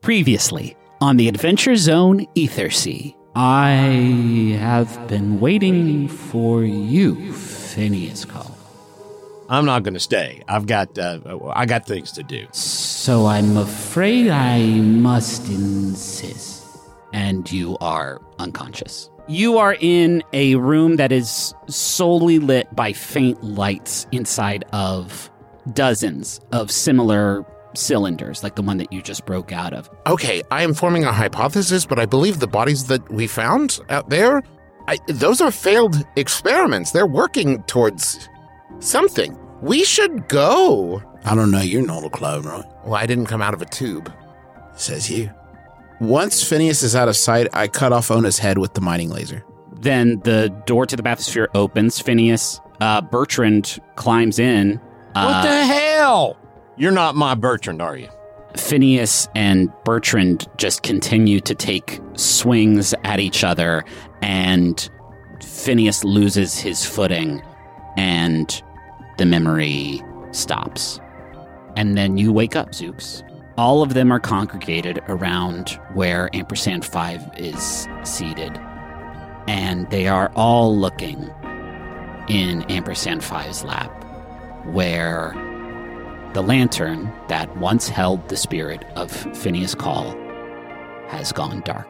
Previously on the Adventure Zone Ethersea. I have been waiting for you, Phineas Call. I'm not going to stay. I got things to do. So I'm afraid I must insist. And you are unconscious. You are in a room that is solely lit by faint lights inside of dozens of similar cylinders, like the one that you just broke out of. Okay, I am forming a hypothesis, but I believe the bodies that we found out there, those are failed experiments. They're working towards something. We should go. I don't know. You're not a clone, right? Well, I didn't come out of a tube. Says you. Once Phineas is out of sight, I cut off Ona's head with the mining laser. Then the door to the bathysphere opens. Phineas, Bertrand climbs in. What the hell? You're not my Bertrand, are you? Phineas and Bertrand just continue to take swings at each other, and Phineas loses his footing, and the memory stops. And then you wake up, Zooks. All of them are congregated around where Ampersand 5 is seated, and they are all looking in Ampersand 5's lap, where the lantern that once held the spirit of Phineas Call has gone dark.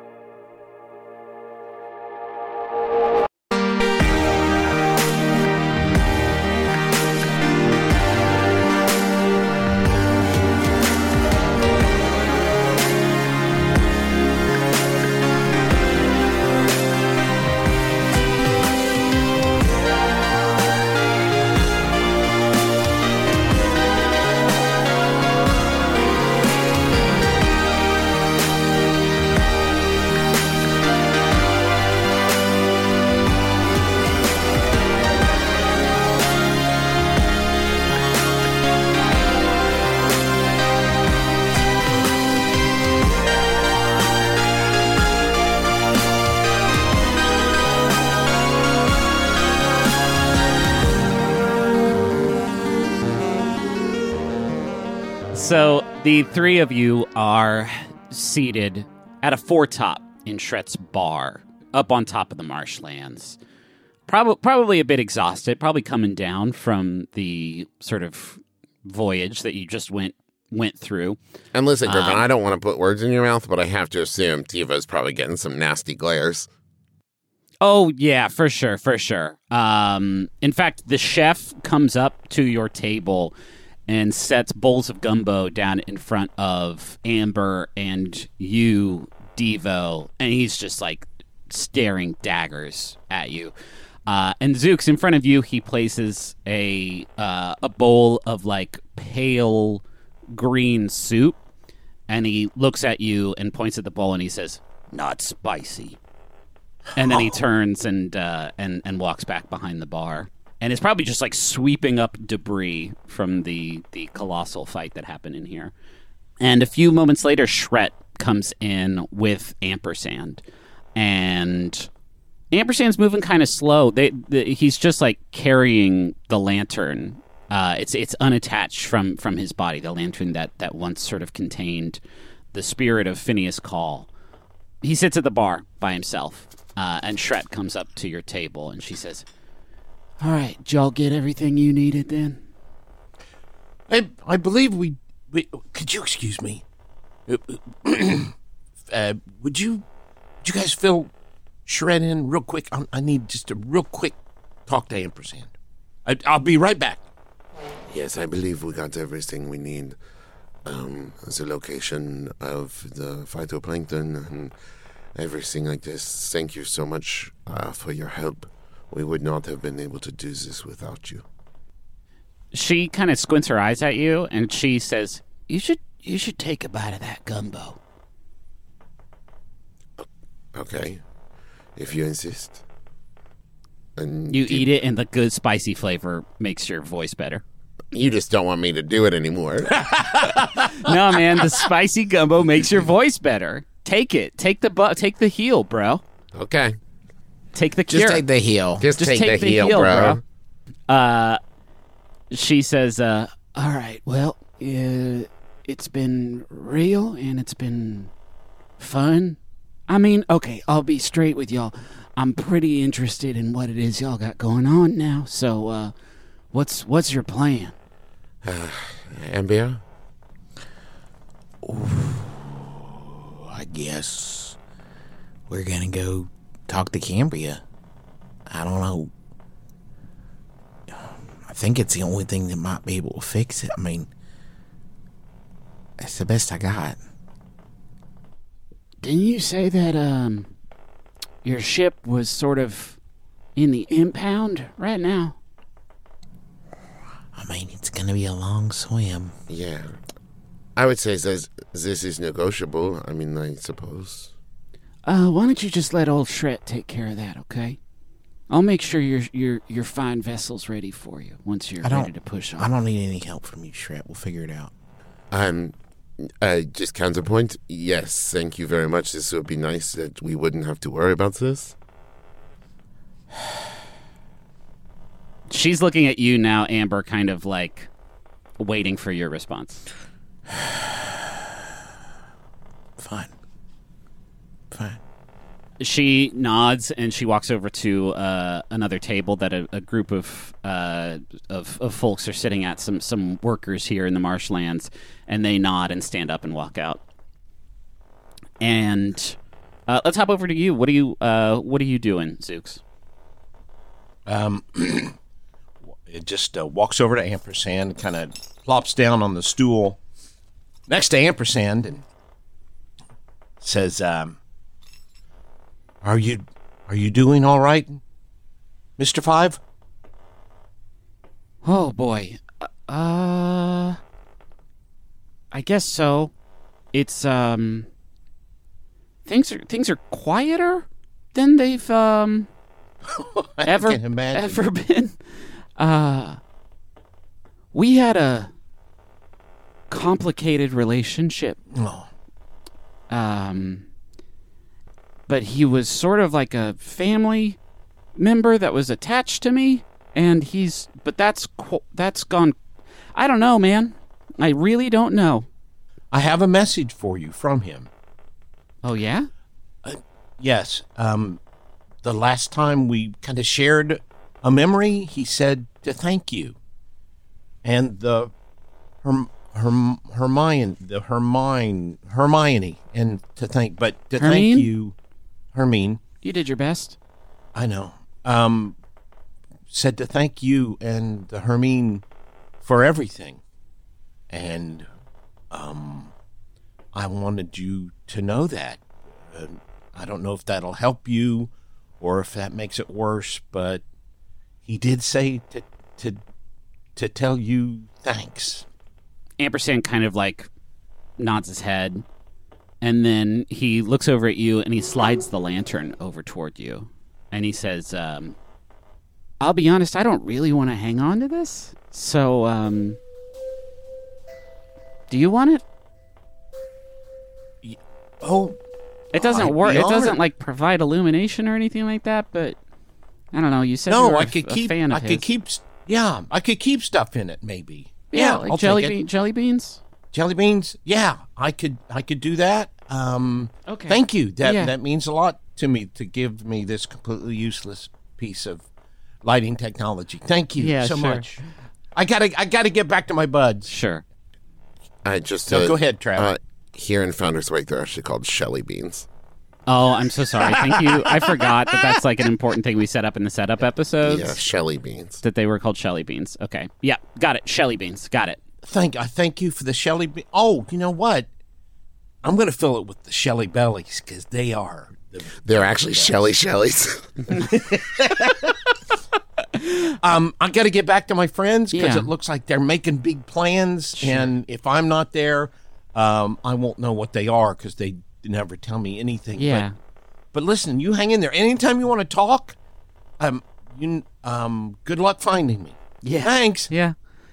So the three of you are seated at a foretop in Shret's bar, up on top of the marshlands. Probably a bit exhausted, probably coming down from the sort of voyage that you just went through. And listen, Griffin, I don't want to put words in your mouth, but I have to assume Tiva's probably getting some nasty glares. Oh, yeah, for sure. In fact, the chef comes up to your table and sets bowls of gumbo down in front of Amber and you, Devo, and he's just like staring daggers at you. And Zooks, in front of you, he places a bowl of like pale green soup, and he looks at you and points at the bowl and he says, "Not spicy." And then he turns and walks back behind the bar. And it's probably just like sweeping up debris from the colossal fight that happened in here. And a few moments later, Shret comes in with Ampersand. And Ampersand's moving kind of slow. He's just like carrying the lantern. It's unattached from his body, the lantern that once sort of contained the spirit of Phineas Call. He sits at the bar by himself. And Shret comes up to your table and she says, "All right, did y'all get everything you needed then?" I believe we could you excuse me? Would you guys fill Shred in real quick? I need just a real quick talk to Ampersand. I'll be right back. Yes, I believe we got everything we need. The location of the phytoplankton and everything like this. Thank you so much for your help. We would not have been able to do this without you. She kind of squints her eyes at you, and she says, You should take a bite of that gumbo." Okay, if you insist. And you eat it, and the good spicy flavor makes your voice better. You just don't want me to do it anymore. No, man, the spicy gumbo makes your voice better. Take it. Take the heel, bro. Okay. Take the cure. Just take the heel. Just take the heel, bro. She says, all right, well, it's been real and it's been fun. I mean, okay, I'll be straight with y'all. I'm pretty interested in what it is y'all got going on now. So, what's your plan? Amber? I guess we're gonna go talk to Cambria. I don't know. I think it's the only thing that might be able to fix it. I mean, it's the best I got. Didn't you say that, your ship was sort of in the impound right now? I mean, it's gonna be a long swim. Yeah. I would say this is negotiable. I mean, I suppose. Why don't you just let old Shret take care of that, okay? I'll make sure your fine vessel's ready for you once you're ready to push on. I don't need any help from you, Shret. We'll figure it out. Just counterpoint. Yes, thank you very much. This would be nice that we wouldn't have to worry about this. She's looking at you now, Amber, kind of like waiting for your response. Fine. She nods and she walks over to another table that a group of folks are sitting at, some workers here in the marshlands, and they nod and stand up and walk out. And let's hop over to you. What are you doing, Zooks? It just walks over to Ampersand, kind of plops down on the stool next to Ampersand, and says, Are you doing all right, Mr. Five? Oh boy. I guess so. It's things are quieter than they've ever been. We had a complicated relationship. Oh. But he was sort of like a family member that was attached to me, and that's gone. I don't know, man. I really don't know. I have a message for you from him. Oh, yeah? Yes. The last time we kind of shared a memory, he said to thank you. And Hermione, and to thank you, Hermine. You did your best. I know. Said to thank you and the Hermine for everything. And I wanted you to know that. I don't know if that'll help you or if that makes it worse, but he did say to tell you thanks. Ampersand kind of like nods his head, and then he looks over at you and he slides the lantern over toward you, and he says, I'll be honest, I don't really want to hang on to this, so do you want it? Oh, it doesn't I'd work. be It doesn't honored. like provide illumination or anything like that, but I don't know. You said you no, were I a fan of his. I could keep stuff in it maybe. Yeah, I'll like take it. jelly beans. Jelly beans? Yeah, I could do that. Okay. Thank you. That Yeah. that means a lot to me to give me this completely useless piece of lighting technology. Thank you Yeah, so sure. much. I gotta get back to my buds. Sure. I just No, go ahead, Travis. Here in Founders Wake, they're actually called Shelly beans. Oh, I'm so sorry. Thank you. I forgot that that's like an important thing we set up in the setup episodes. Yeah, Shelly beans. That they were called Shelly beans. Okay. Yeah, got it. Shelly beans. Got it. I thank you for the Shelly beans. Oh, you know what? I'm gonna fill it with the Shelly bellies because they are. They're actually Shelly Shellys. I got to get back to my friends because Yeah. it looks like they're making big plans, and if I'm not there, I won't know what they are because they never tell me anything. Yeah. But listen, you hang in there. Anytime you want to talk, good luck finding me. Yeah. Thanks. Yeah.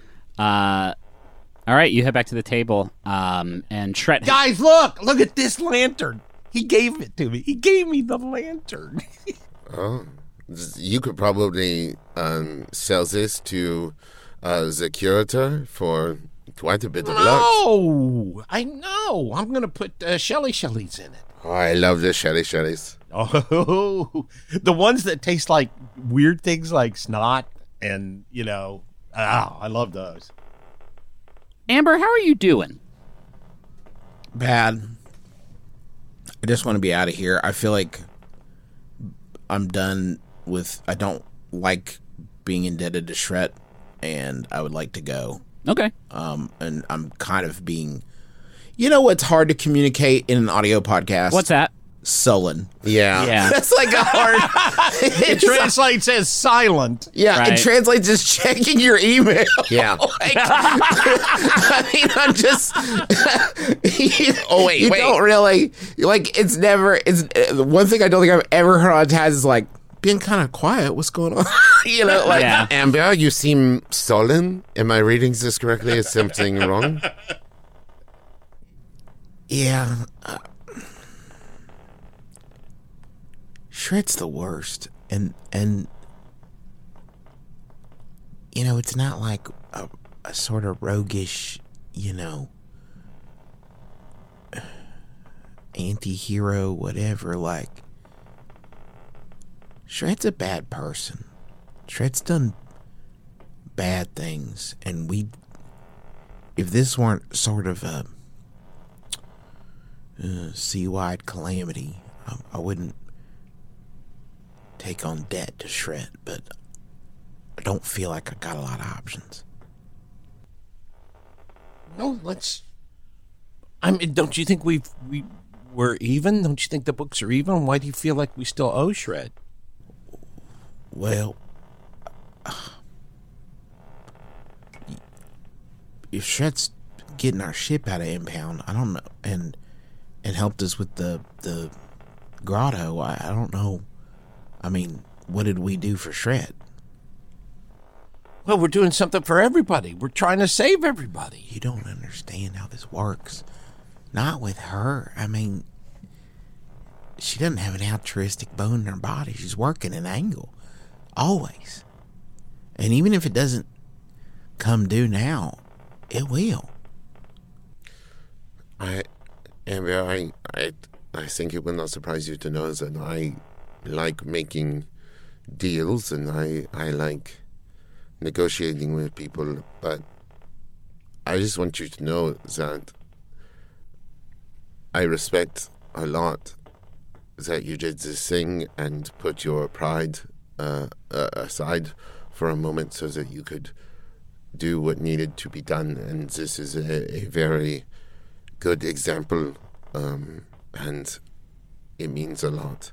All right, you head back to the table, and Shret. Guys, look at this lantern. He gave it to me. He gave me the lantern. Oh, you could probably sell this to the curator for quite a bit of luck. No, I know. I'm going to put Shellys in it. Oh, I love the Shellys. Oh, the ones that taste like weird things like snot and, I love those. Amber, how are you doing? Bad. I just want to be out of here. I feel like I'm done with. I don't like being indebted to Shret, and I would like to go. Okay. And I'm kind of being. You know what's hard to communicate in an audio podcast? What's that? Sullen. Yeah. Yeah. That's like a hard. It translates as silent. Yeah, Right. it translates as checking your email. Yeah. Like, I mean, I'm just. Oh, wait. You don't really like. It's never. It's one thing I don't think I've ever heard on Taz is like being kind of quiet. What's going on? Like. Yeah. Amber, you seem sullen. Am I reading this correctly? Is something wrong? Yeah. Shred's the worst, and it's not like a sort of roguish, anti-hero, whatever. Like, Shred's a bad person. Shred's done bad things, and if this weren't sort of a sea-wide calamity, I wouldn't take on debt to Shred, but I don't feel like I got a lot of options. No, don't you think we're even? Don't you think the books are even? Why do you feel like we still owe Shred? Well, if Shred's getting our ship out of impound, I don't know, and helped us with the grotto, I don't know. I mean, what did we do for Shred? Well, we're doing something for everybody. We're trying to save everybody. You don't understand how this works. Not with her. I mean, she doesn't have an altruistic bone in her body. She's working an angle. Always. And even if it doesn't come due now, it will. Amber, I think it will not surprise you to know that I like making deals and I like negotiating with people, but I just want you to know that I respect a lot that you did this thing and put your pride aside for a moment so that you could do what needed to be done, and this is a very good example, and it means a lot.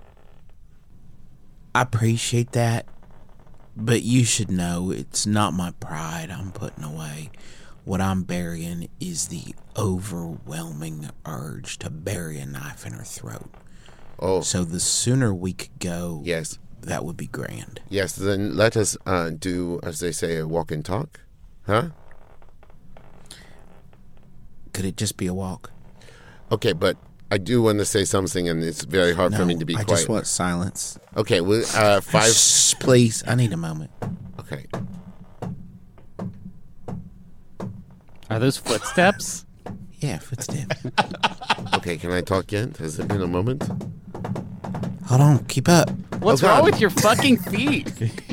I appreciate that, but you should know it's not my pride I'm putting away. What I'm burying is the overwhelming urge to bury a knife in her throat. Oh, So the sooner we could go, yes. that would be grand. Yes, then let us do, as they say, a walk and talk. Huh? Could it just be a walk? Okay, but I do want to say something, and it's very hard for me to be I quiet. just want silence. Okay, well, 5... Shh, please. I need a moment. Okay. Are those footsteps? Yeah, footsteps. Okay, can I talk yet? Has it been a moment? Hold on, keep up. What's Oh, God. wrong with your fucking feet?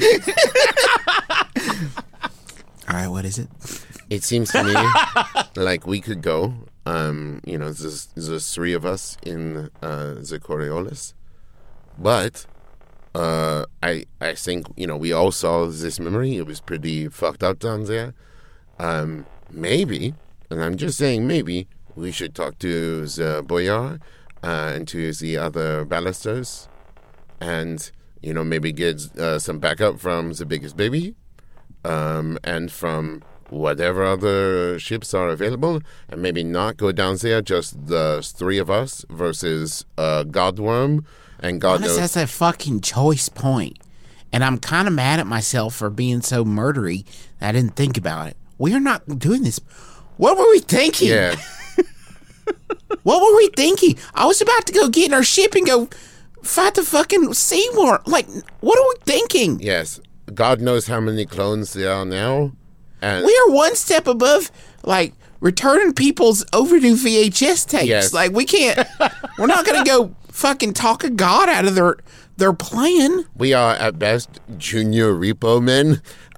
All right, what is it? It seems to me like we could go. There's three of us in the Coriolis. But I think, we all saw this memory. It was pretty fucked up down there. Maybe, and I'm just saying maybe, we should talk to the Boyar and to the other ballisters and, maybe get some backup from the biggest baby and from whatever other ships are available, and maybe not go down there, just the three of us versus Godworm and God Honest, knows. that's a fucking choice point. And I'm kind of mad at myself for being so murdery that I didn't think about it. We are not doing this. What were we thinking? Yeah, What were we thinking? I was about to go get in our ship and go fight the fucking Seymour. Like, what are we thinking? yes. God knows how many clones there are now. And We are one step above like returning people's overdue VHS tapes. Yes. Like we can't. We're not gonna go fucking talk a god out of their plan. We are at best junior repo men.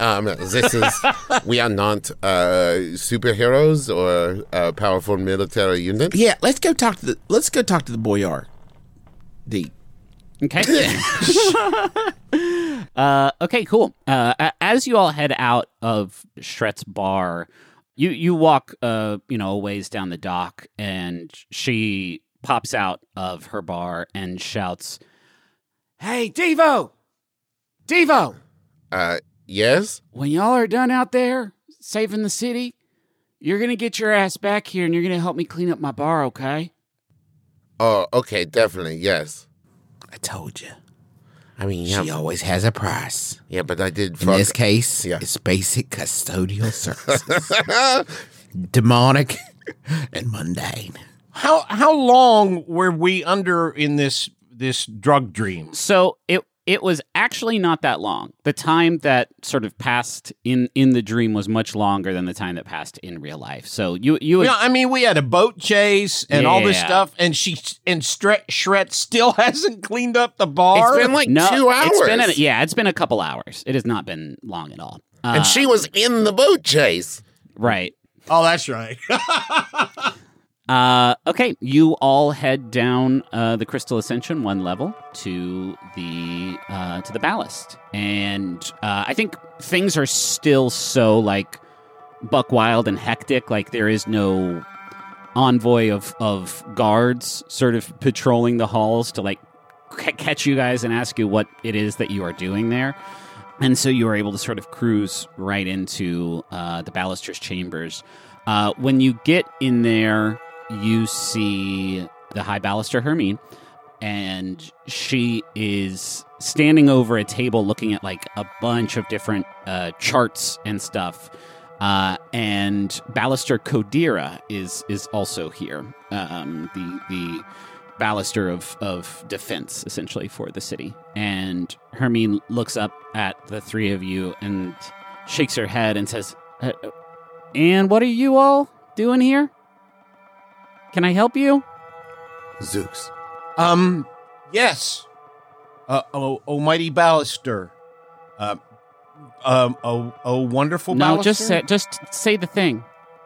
We are not superheroes or a powerful military unit. Yeah, let's go talk to the boyar. D. Okay. Okay, cool. As you all head out of Shret's bar, you walk a ways down the dock, and she pops out of her bar and shouts, "Hey, Devo! Devo! Yes? When y'all are done out there saving the city, you're gonna get your ass back here and you're gonna help me clean up my bar, okay?" Oh, okay, definitely, yes. I told you. I mean, She always has a price. yeah, but I did In this case, Yeah. it's basic custodial services. Demonic and mundane. How long were we under in this drug dream? So it was actually not that long. The time that sort of passed in the dream was much longer than the time that passed in real life. So you would, I mean, we had a boat chase and all this Yeah. stuff, and Shret still hasn't cleaned up the bar. It's been like no, 2 hours. It's been a couple hours. It has not been long at all. And she was in the boat chase. Right. Oh, that's right. Okay, you all head down the Crystal Ascension one level to the ballast, and I think things are still so like buck wild and hectic. Like there is no envoy of guards sort of patrolling the halls to like catch you guys and ask you what it is that you are doing there. And so you are able to sort of cruise right into the Ballister's chambers. When you get in there, you see the High Ballaster Hermine, and she is standing over a table looking at like a bunch of different charts and stuff. And Ballaster Kodira is also here, the Ballaster of defense, essentially, for the city. And Hermine looks up at the three of you and shakes her head and says, "And what are you all doing here? Can I help you?" Zooks. Yes. Almighty Ballaster. Wonderful No, Ballaster? just say the thing.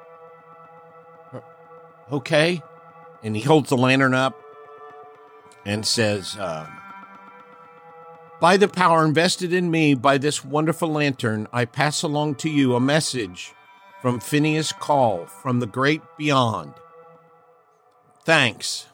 Okay. And he holds the lantern up and says, "By the power invested in me by this wonderful lantern, I pass along to you a message from Phineas Call from the great beyond. Thanks."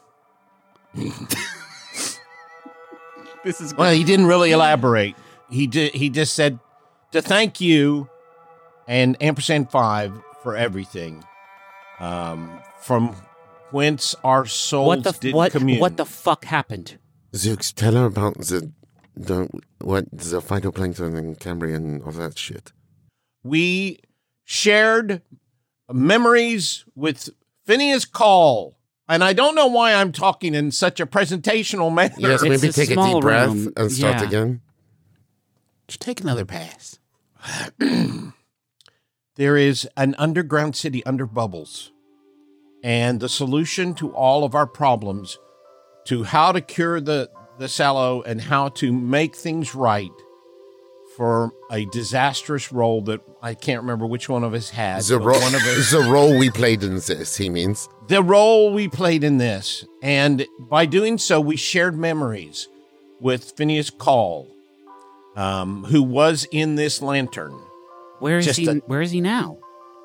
This is Well, he didn't really elaborate. He just said to thank you and &5 for everything. From whence our souls did commune. what the fuck happened? Zooks, tell her about the phytoplankton and Cambrian and all that shit. We shared memories with Phineas Call. And I don't know why I'm talking in such a presentational manner. Yes, It's maybe a take a small deep breath room. and start Yeah. again. Just take another pass. There is an underground city under bubbles. And the solution to all of our problems, to how to cure the sallow and how to make things right for a disastrous role that I can't remember which one of us had. The but role, one of us, the role we played in this, he means. the role we played in this. And by doing so, we shared memories with Phineas Call, who was in this lantern. Where is Just he? a- Where is he now?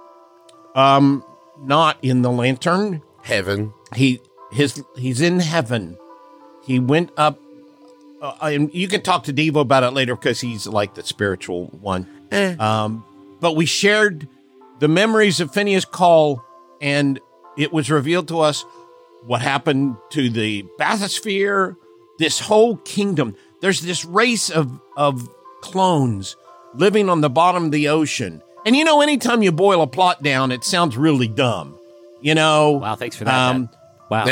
Not in the lantern. Heaven. He's in heaven. He went up. And you can talk to Devo about it later because he's like the spiritual one. But we shared the memories of Phineas Call, and it was revealed to us what happened to the bathysphere, this whole kingdom. There's this race of clones living on the bottom of the ocean. And you know, anytime you boil a plot down, it sounds really dumb. You know? Wow, thanks for that. Dad. Wow,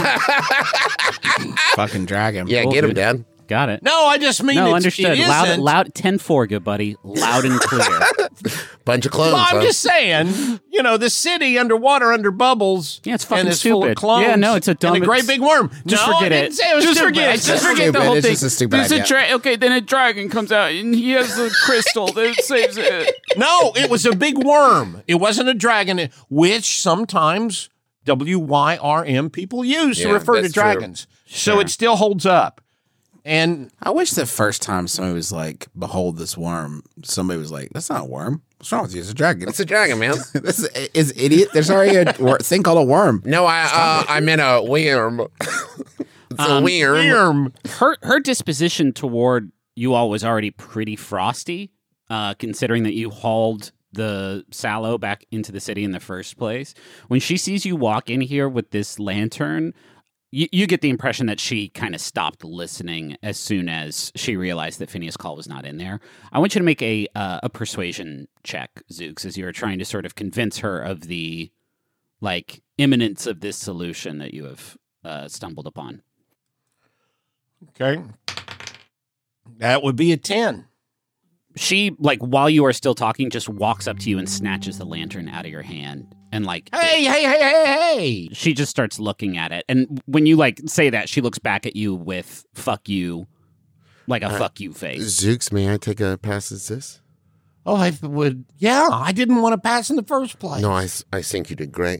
Fucking dragon. Yeah, Cool, get him, dude. Dad. got it. No, I just mean No, it's, understood. it Loud, isn't. loud. 10-4, good buddy. Loud and clear. Bunch of clones. Well, I'm huh? just saying, the city underwater, under bubbles. Yeah, it's fucking and it's full of stupid. clones. Yeah, no, it's a dumb- and a great big worm. Just no, forget I it. didn't say it was Just stupid. forget I it. said Just forget the stupid. whole It's thing. just a stupid There's idea. okay, then a dragon comes out and he has a crystal that saves it. No, it was a big worm. It wasn't a dragon, which sometimes WYRM people use to Yeah, refer to that's true. dragons. So it still holds up. And I wish the first time somebody was like, "Behold this worm," somebody was like, "That's not a worm. What's wrong with you? It's a dragon." It's a dragon, man. This is idiot. There's already a thing called a worm. No, I meant a worm. It's a worm. Her disposition toward you all was already pretty frosty, considering that you hauled the Sallow back into the city in the first place. When she sees you walk in here with this lantern, you get the impression that she kind of stopped listening as soon as she realized that Phineas Call was not in there. I want you to make a persuasion check, Zooks, as you're trying to sort of convince her of the imminence of this solution that you have stumbled upon. okay, that would be a 10. She, while you are still talking, just walks up to you and snatches the lantern out of your hand. And, Hey. she just starts looking at it. And when you, say that, she looks back at you with fuck you, like a fuck you face. Zooks, may I take a pass at this? Oh, I would. Yeah, I didn't want to pass in the first place. No, I think you did great.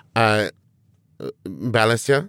Ballastia,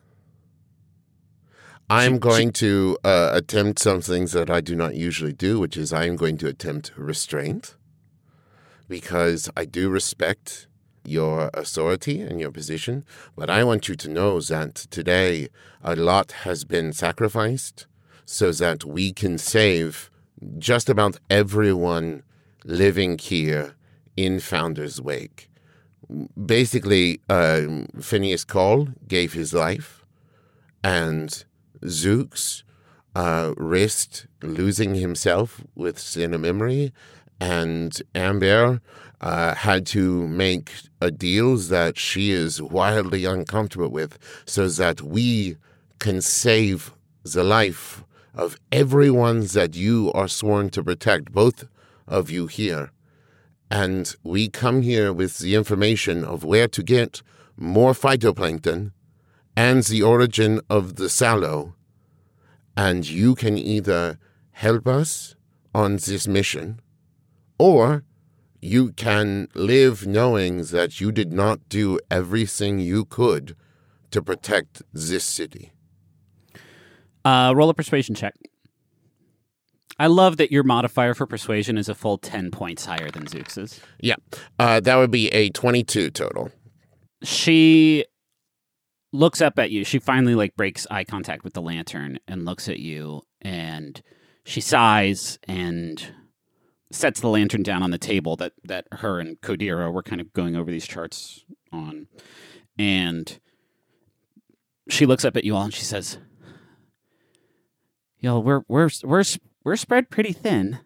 I'm going to attempt some things that I do not usually do, which is I am going to attempt restraint, because I do respect your authority and your position, but I want you to know that today a lot has been sacrificed so that we can save just about everyone living here in Founder's Wake. Basically, Phineas Call gave his life, and Zooks risked losing himself with sin of memory, and Amber had to make a deal that she is wildly uncomfortable with so that we can save the life of everyone that you are sworn to protect, both of you here. And we come here with the information of where to get more phytoplankton and the origin of the Sallow. And you can either help us on this mission, or you can live knowing that you did not do everything you could to protect this city. Roll a persuasion check. I love that your modifier for persuasion is a full 10 points higher than Zooks's. Yeah, that would be a 22 total. She looks up at you. She finally breaks eye contact with the lantern and looks at you, and she sighs and sets the lantern down on the table that her and Kodira were kind of going over these charts on. And she looks up at you all and she says, "Y'all, we're spread pretty thin.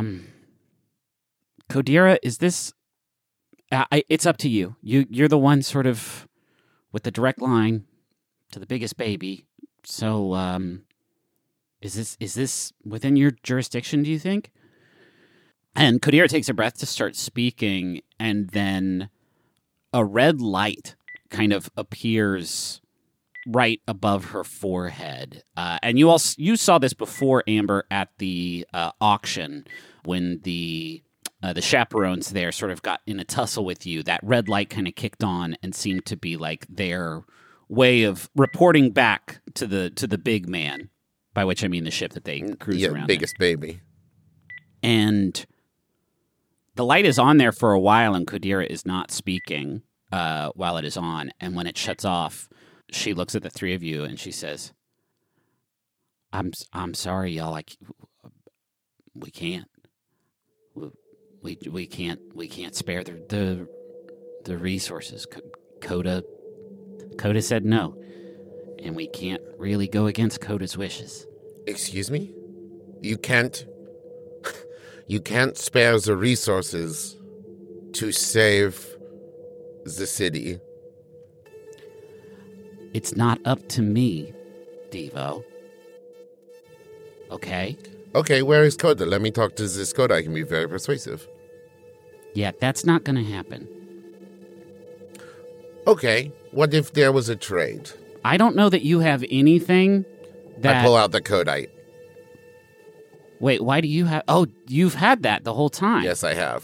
Kodira, is this? It's up to you. You're the one sort of with the direct line to the biggest baby. So, is this within your jurisdiction? Do you think?" And Kodira takes a breath to start speaking, and then a red light kind of appears right above her forehead. And you saw this before, Amber, at the auction when the chaperones there sort of got in a tussle with you. That red light kind of kicked on and seemed to be their way of reporting back to the big man, by which I mean the ship that they cruise around. Biggest baby. And the light is on there for a while, and Kodira is not speaking while it is on. And when it shuts off, she looks at the three of you and she says, "I'm sorry, y'all. We can't. We can't spare the resources. Coda said no, and we can't really go against Coda's wishes." Excuse me? You can't spare the resources to save the city. It's not up to me, Devo. Okay? Okay, where is Coda? Let me talk to this Coda. I can be very persuasive. Yeah, that's not going to happen. Okay, what if there was a trade? I don't know that you have anything that... I pull out the Kodite. Wait, why do you have... Oh, you've had that the whole time. Yes, I have.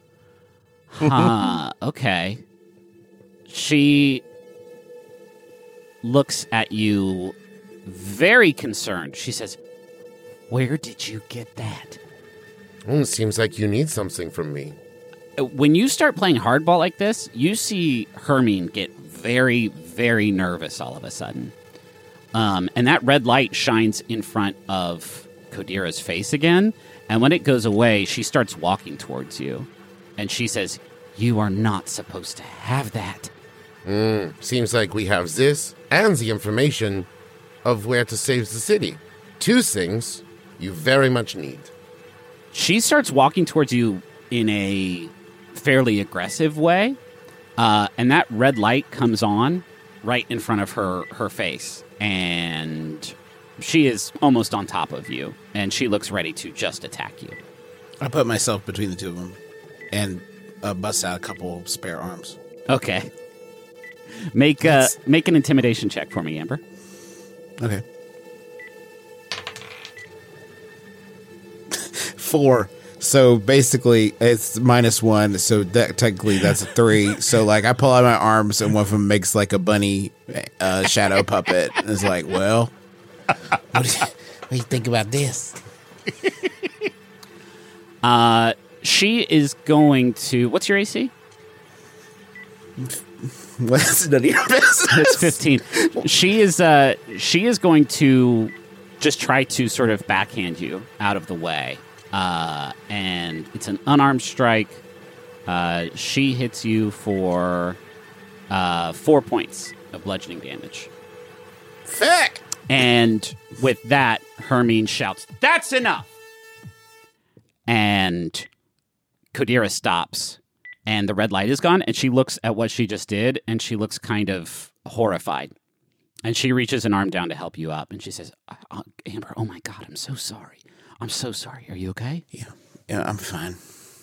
Huh, okay. She looks at you very concerned. She says, "Where did you get that?" It seems like you need something from me. When you start playing hardball like this, you see Hermine get very, very nervous all of a sudden. And that red light shines in front of Kodira's face again. And when it goes away, she starts walking towards you. And she says, "You are not supposed to have that." Seems like we have this and the information of where to save the city. Two things you very much need. She starts walking towards you in a fairly aggressive way. And that red light comes on right in front of her face. And she is almost on top of you. And she looks ready to just attack you. I put myself between the two of them and bust out a couple spare arms. Okay. Make an intimidation check for me, Amber. Okay. 4. So basically, it's -1. So technically, that's a 3. So like, I pull out my arms, and one of them makes like a bunny shadow puppet. And it's like, well, what do you think about this? She is going to... What's your AC? What's none of your business? It's 15. She is going to just try to sort of backhand you out of the way. And it's an unarmed strike. She hits you for 4 points of bludgeoning damage. Fuck! And with that, Hermine shouts, "That's enough!" And Kodira stops. And the red light is gone, and she looks at what she just did, and she looks kind of horrified. And she reaches an arm down to help you up, and she says, "Amber, oh my God, I'm so sorry. I'm so sorry. Are you okay?" Yeah, I'm fine.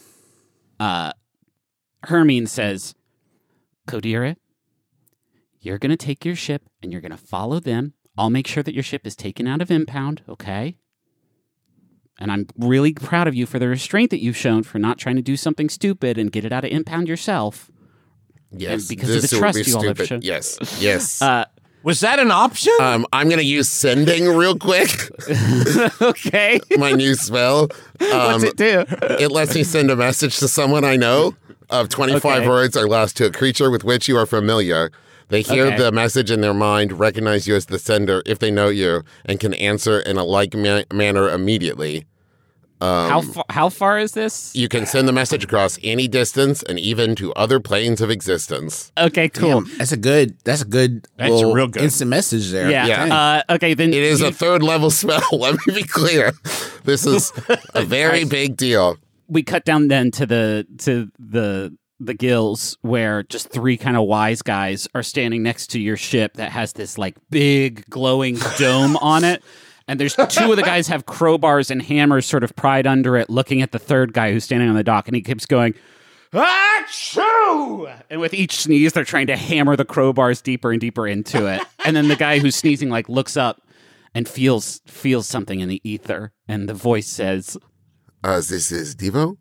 Hermine says, "Kodira, you're going to take your ship, and you're going to follow them. I'll make sure that your ship is taken out of impound, okay? And I'm really proud of you for the restraint that you've shown for not trying to do something stupid and get it out of impound yourself." Yes, And because of this the would trust be you all have stupid. shown. Yes. Was that an option? I'm going to use sending real quick. Okay. My new spell. What's it do? It lets me send a message to someone I know of 25 Okay. words or less to a creature with which you are familiar. They hear Okay. the message in their mind, recognize you as the sender if they know you, and can answer in a like manner immediately. How far is this? You can send the message across any distance and even to other planes of existence. Okay, cool. Damn, that's a good That's little real good. instant message there. Yeah. Yeah. Okay, then It is a third level spell. Let me be clear. This is a very big deal. we cut down then to the gills where just 3 kind of wise guys are standing next to your ship that has this like big glowing dome on it. And there's 2 of the guys have crowbars and hammers sort of pried under it, looking at the third guy who's standing on the dock, and he keeps going, "Achoo!" And with each sneeze, they're trying to hammer the crowbars deeper and deeper into it. And then the guy who's sneezing like looks up and feels something in the ether, and the voice says, This is Devo.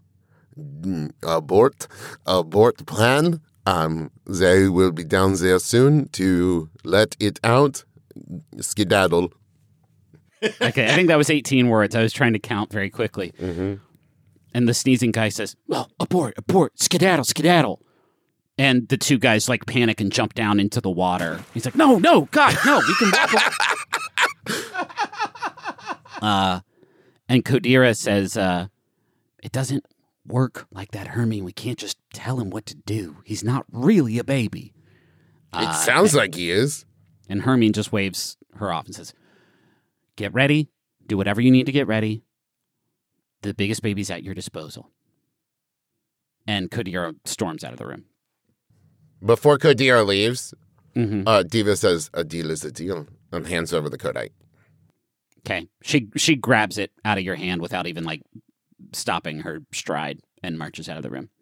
Abort plan. They will be down there soon to let it out. Skedaddle. Okay, I think that was 18 words. I was trying to count very quickly. Mm-hmm. And the sneezing guy says, "Well, abort, skedaddle, skedaddle." And the 2 guys like panic and jump down into the water. He's like, no, God, no, we can walk away." And Kodira says, "It doesn't work like that, Hermine. We can't just tell him what to do. He's not really a baby." It sounds like he is. And Hermine just waves her off and says, "Get ready. Do whatever you need to get ready. The biggest baby's at your disposal." And Kodira storms out of the room. Before Kodira leaves, Mm-hmm. Diva says, "A deal is a deal," and hands over the Kodite. Okay. She grabs it out of your hand without even like stopping her stride and marches out of the room.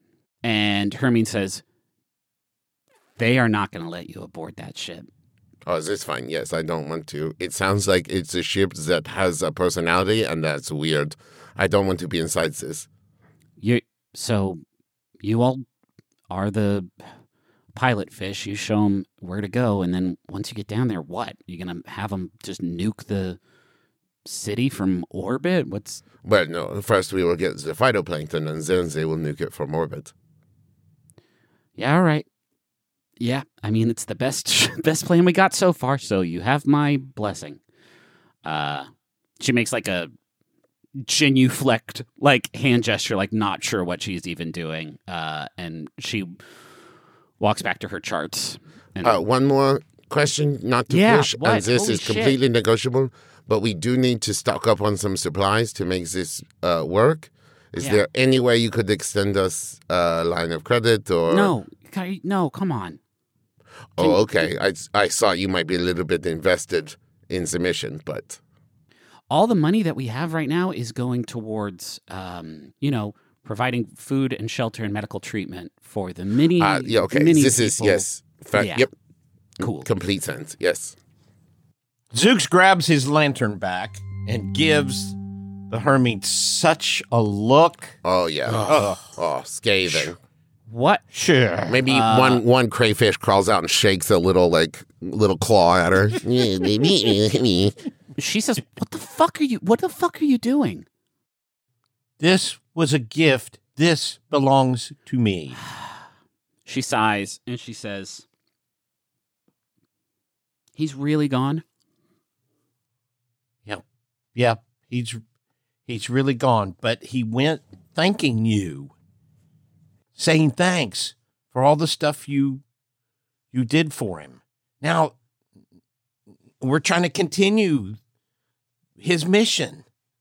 And Hermine says, they are not going to let you aboard that ship. Oh, is this fine? Yes, I don't want to. It sounds like it's a ship that has a personality, and that's weird. I don't want to be inside this. So you all are the pilot fish. You show them where to go, and then once you get down there, what? You're going to have them just nuke the city from orbit? Well, no. First, we will get the phytoplankton, and then they will nuke it from orbit. Yeah, all right. Yeah, I mean, it's the best plan we got so far, so you have my blessing. She makes like a genuflect, like hand gesture, like not sure what she's even doing, and she walks back to her charts. And One more question, not to push, what? and this Holy is shit. completely negotiable, but we do need to stock up on some supplies to make this work. Is there any way you could extend us a line of credit? Or No, come on. Oh, okay. I thought you might be a little bit invested in the mission, but All the money that we have right now is going towards, providing food and shelter and medical treatment for the many. okay. Many This is people. yes. Yeah. Yep. Cool. Complete sense. Yes. Zooks grabs his lantern back and gives the Hermine such a look. Oh yeah. Oh, scathing. What? Sure. Maybe one crayfish crawls out and shakes a little claw at her. She says, What the fuck are you doing? This was a gift. This belongs to me. She sighs and she says, he's really gone? Yeah, he's really gone. But he went thanking you, saying thanks for all the stuff you did for him. Now, we're trying to continue his mission.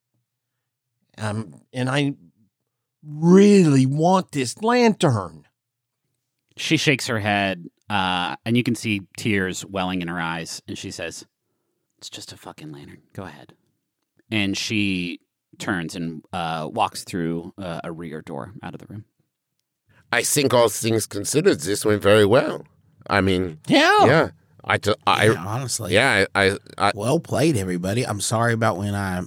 And I really want this lantern. She shakes her head, and you can see tears welling in her eyes, and she says, it's just a fucking lantern. Go ahead. And she turns and walks through a rear door out of the room. I think all things considered, this went very well. I mean, Yeah. Honestly. Yeah, I Well played, everybody. I'm sorry about when I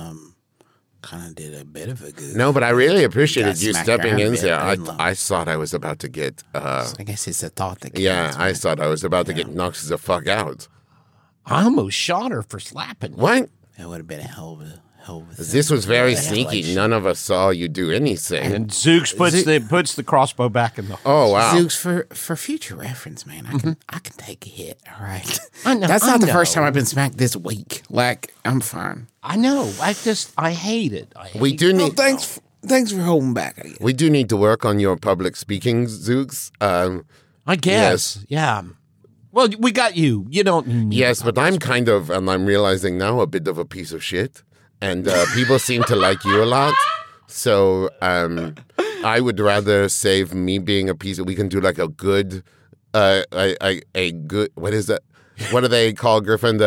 kind of did a bit of a goof. no, but I really appreciated Got you smacked stepping around a in bit, there. didn't I? I thought I was about to get. I guess it's a thought that Yeah, counts, I man. thought I was about to get knocked the fuck out. I almost shot her for slapping me. What? That would have been a hell of a This was very Yeah, sneaky. like- None of us saw you do anything. And Zooks puts the crossbow back in the. Oh wow! Zooks, for future reference, man, I can take a hit. All right, I know, that's I not the know. first time I've been smacked this week. Like, I'm fine. I know. I hate it. We do Well, need. thanks for holding back. I guess. We do need to work on your public speaking, Zooks. I guess. Yeah. Well, we got you. You don't. Need Yes, but I'm kind of, and I'm realizing now, a bit of a piece of shit. And people seem to like you a lot. So I would rather save me being a piece of, we can do like a good, a good, what is that? What do they call Griffin?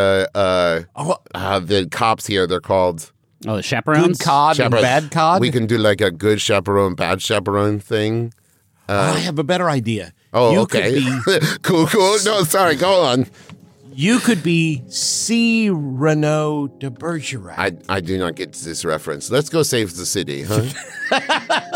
The cops here, they're called Oh, the chaperones? good cod chaperones. and bad cod. We can do like a good chaperone, bad chaperone thing. I have a better idea. Oh, you okay. Could cool. No, sorry, go on. you could be C. Renaud de Bergerac. I do not get this reference. Let's go save the city, huh?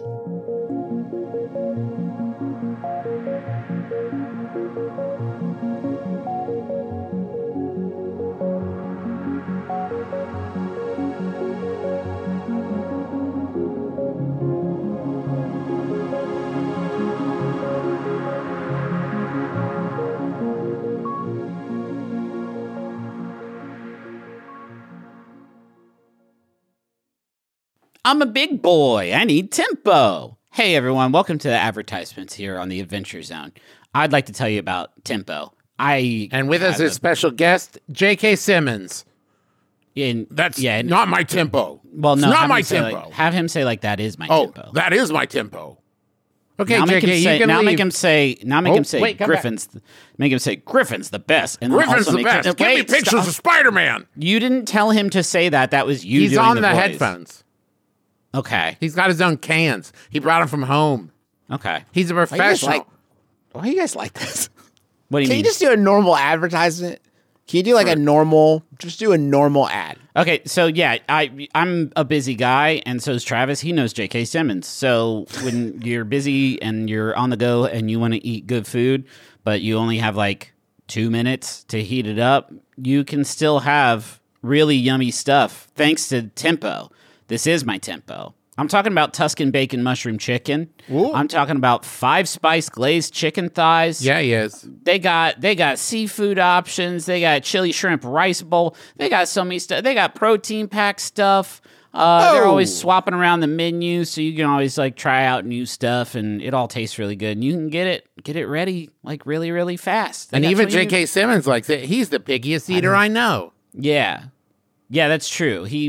I'm a big boy. I need tempo. Hey, everyone. Welcome to the advertisements here on the Adventure Zone. I'd like to tell you about tempo. And with us is special guest J.K. Simmons. That's not my tempo. Well, no, it's not have my him say, tempo. like, have him say like that is my Oh, tempo. that is my tempo. Okay, now make J.K., him you say, can now leave. make him say wait, come back. Griffin's. Make him say Griffin's the best. And then Griffin's also the make best. him- Give me wait, pictures stop. of Spider-Man. You didn't tell him to say that. That was you. He's doing on the the voice. headphones. Okay. He's got his own cans. He brought them from home. Okay. He's a professional. Why do you guys like this? What do you Can mean? you just do a normal advertisement? Can you do like just do a normal ad? Okay, so yeah, I'm a busy guy, and so is Travis. He knows J.K. Simmons. So when you're busy and you're on the go and you want to eat good food, but you only have like 2 minutes to heat it up, you can still have really yummy stuff thanks to Tempo. This is my Tempo. I'm talking about Tuscan bacon mushroom chicken. Ooh. I'm talking about 5-spice glazed chicken thighs. Yeah, he is. They got seafood options. They got chili shrimp rice bowl. They got so many stuff. They got protein pack stuff. They're always swapping around the menu, so you can always like try out new stuff, and it all tastes really good. And you can get it ready like really, really fast. And even J.K. Simmons likes it. He's the pickiest eater I know. Yeah. Yeah, that's true. He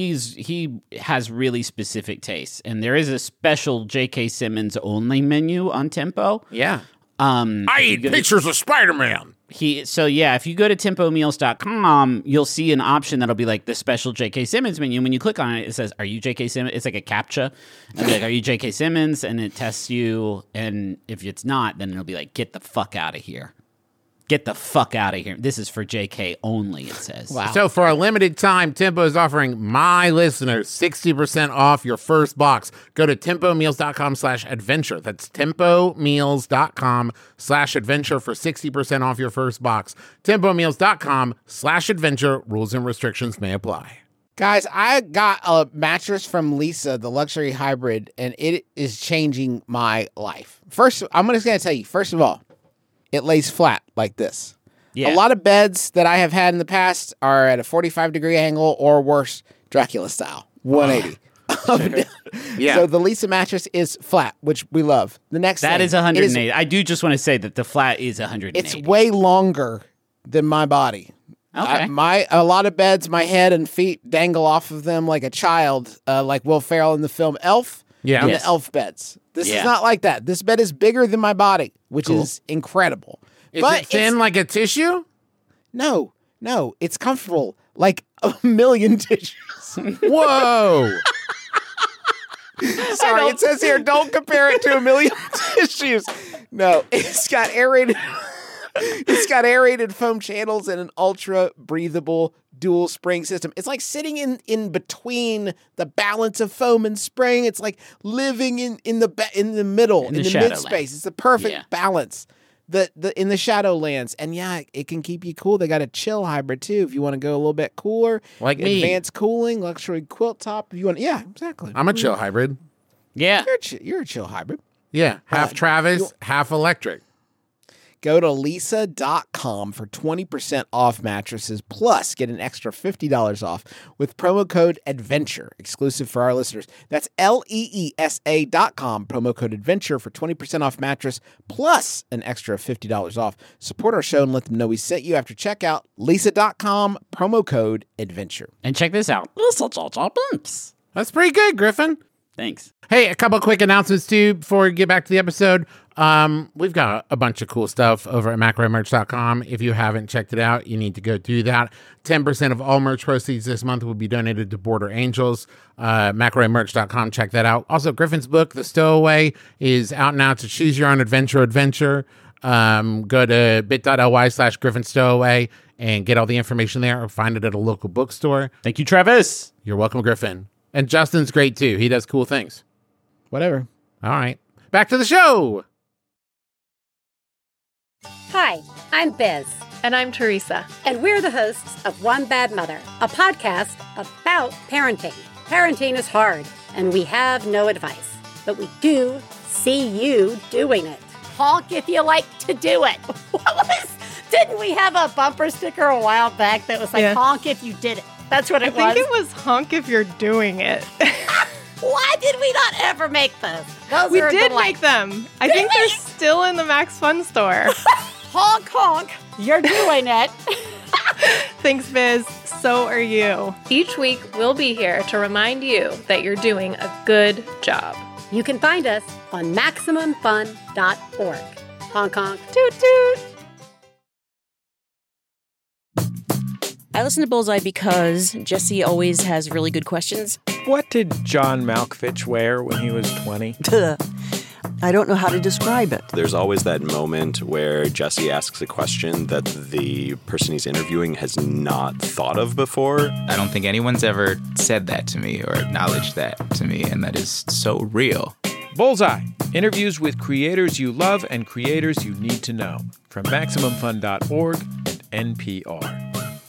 has really specific tastes, and there is a special J.K. Simmons only menu on Tempo. Yeah. I eat pictures of Spider-Man. If you go to tempomeals.com, you'll see an option that'll be like the special J.K. Simmons menu. And when you click on it, it says, "Are you J.K. Simmons?" It's like a CAPTCHA. And like, "Are you J.K. Simmons?" And it tests you. And if it's not, then it'll be like, "Get the fuck out of here. Get the fuck out of here. This is for JK only," it says. Wow. So for a limited time, Tempo is offering my listeners 60% off your first box. Go to tempomeals.com/adventure. That's tempomeals.com/adventure for 60% off your first box. tempomeals.com/adventure. Rules and restrictions may apply. Guys, I got a mattress from Lisa, the luxury hybrid, and it is changing my life. First, I'm just going to tell you, first of all, it lays flat like this. Yeah. A lot of beds that I have had in the past are at a 45-degree angle or worse, Dracula style, 180. Yeah. So the Lisa mattress is flat, which we love. The next That thing, is 180. I do just want to say that the flat is 180. it's way longer than my body. Okay. A lot of beds, my head and feet dangle off of them like a child, like Will Ferrell in the film Elf. Yeah. In Yes. the Elf beds. This Yeah. is not like that. This bed is bigger than my body, which is incredible. Is it thin like a tissue? No, it's comfortable like a million tissues. Whoa. Sorry, it says here, don't compare it to a million tissues. No, it's got aerated. It's got aerated foam channels and an ultra breathable dual spring system. It's like sitting in between the balance of foam and spring. It's like living in the middle, in the mid space. It's the perfect balance. In the Shadowlands. And yeah, it can keep you cool. They got a chill hybrid too if you want to go a little bit cooler. Like me. Advanced cooling, luxury quilt top. If you want, yeah, exactly. I'm a chill hybrid. Yeah. You're a chill hybrid. Yeah. Half Travis, half electric. Go to lisa.com for 20% off mattresses, plus get an extra $50 off with promo code ADVENTURE, exclusive for our listeners. That's LEESA.com, promo code ADVENTURE for 20% off mattress, plus an extra $50 off. Support our show and let them know we sent you after checkout. Lisa.com, promo code ADVENTURE. And check this out. That's pretty good, Griffin. Thanks. Hey, a couple quick announcements too before we get back to the episode. We've got a bunch of cool stuff over at macromerch.com. If you haven't checked it out, you need to go do that. 10% of all merch proceeds this month will be donated to Border Angels. Macromerch.com. Check that out. Also, Griffin's book, The Stowaway, is out now to choose your own adventure. Go to bit.ly/Griffin Stowaway and get all the information there, or find it at a local bookstore. Thank you, Travis. You're welcome, Griffin. And Justin's great too. He does cool things. Whatever. All right. Back to the show. Hi, I'm Biz. And I'm Teresa. And we're the hosts of One Bad Mother, a podcast about parenting. Parenting is hard, and we have no advice. But we do see you doing it. Honk if you like to do it. Didn't we have a bumper sticker a while back that was like, honk if you did it? That's what it was. I think it was honk if you're doing it. Why did we not ever make those? We did make them. I think they're still in the Max Fun store. Honk, honk. You're doing it. Thanks, Biz. So are you. Each week, we'll be here to remind you that you're doing a good job. You can find us on MaximumFun.org. Honk, honk. Toot, toot. I listen to Bullseye because Jesse always has really good questions. What did John Malkovich wear when he was 20? I don't know how to describe it. There's always that moment where Jesse asks a question that the person he's interviewing has not thought of before. I don't think anyone's ever said that to me or acknowledged that to me, and that is so real. Bullseye. Interviews with creators you love and creators you need to know. From MaximumFun.org and NPR.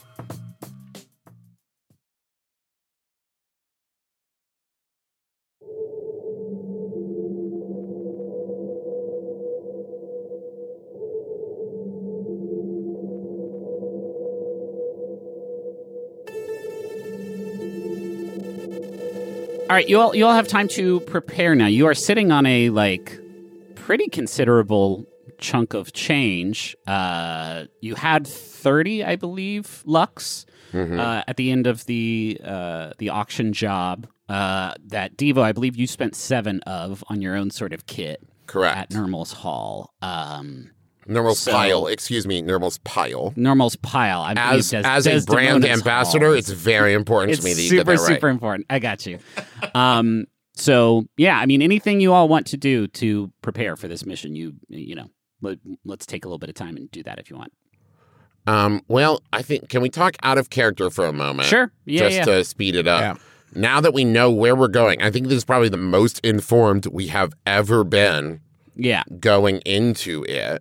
All right, you all have time to prepare now. You are sitting on a pretty considerable chunk of change. You had 30, I believe, Lux at the end of the auction job. That Devo, I believe you spent 7 of on your own sort of kit. Correct. At Nermal's Hall. Nermal's Pile. Excuse me, Nermal's Pile. Nermal's Pile. I as a brand ambassador, Hall. It's very important to me that you get that right. Super important. I got you. So, yeah, I mean, anything you all want to do to prepare for this mission, you know, let's take a little bit of time and do that if you want. Well, I think, can we talk out of character for a moment? Sure. Yeah, Just to speed it up. Yeah. Now that we know where we're going, I think this is probably the most informed we have ever been going into it.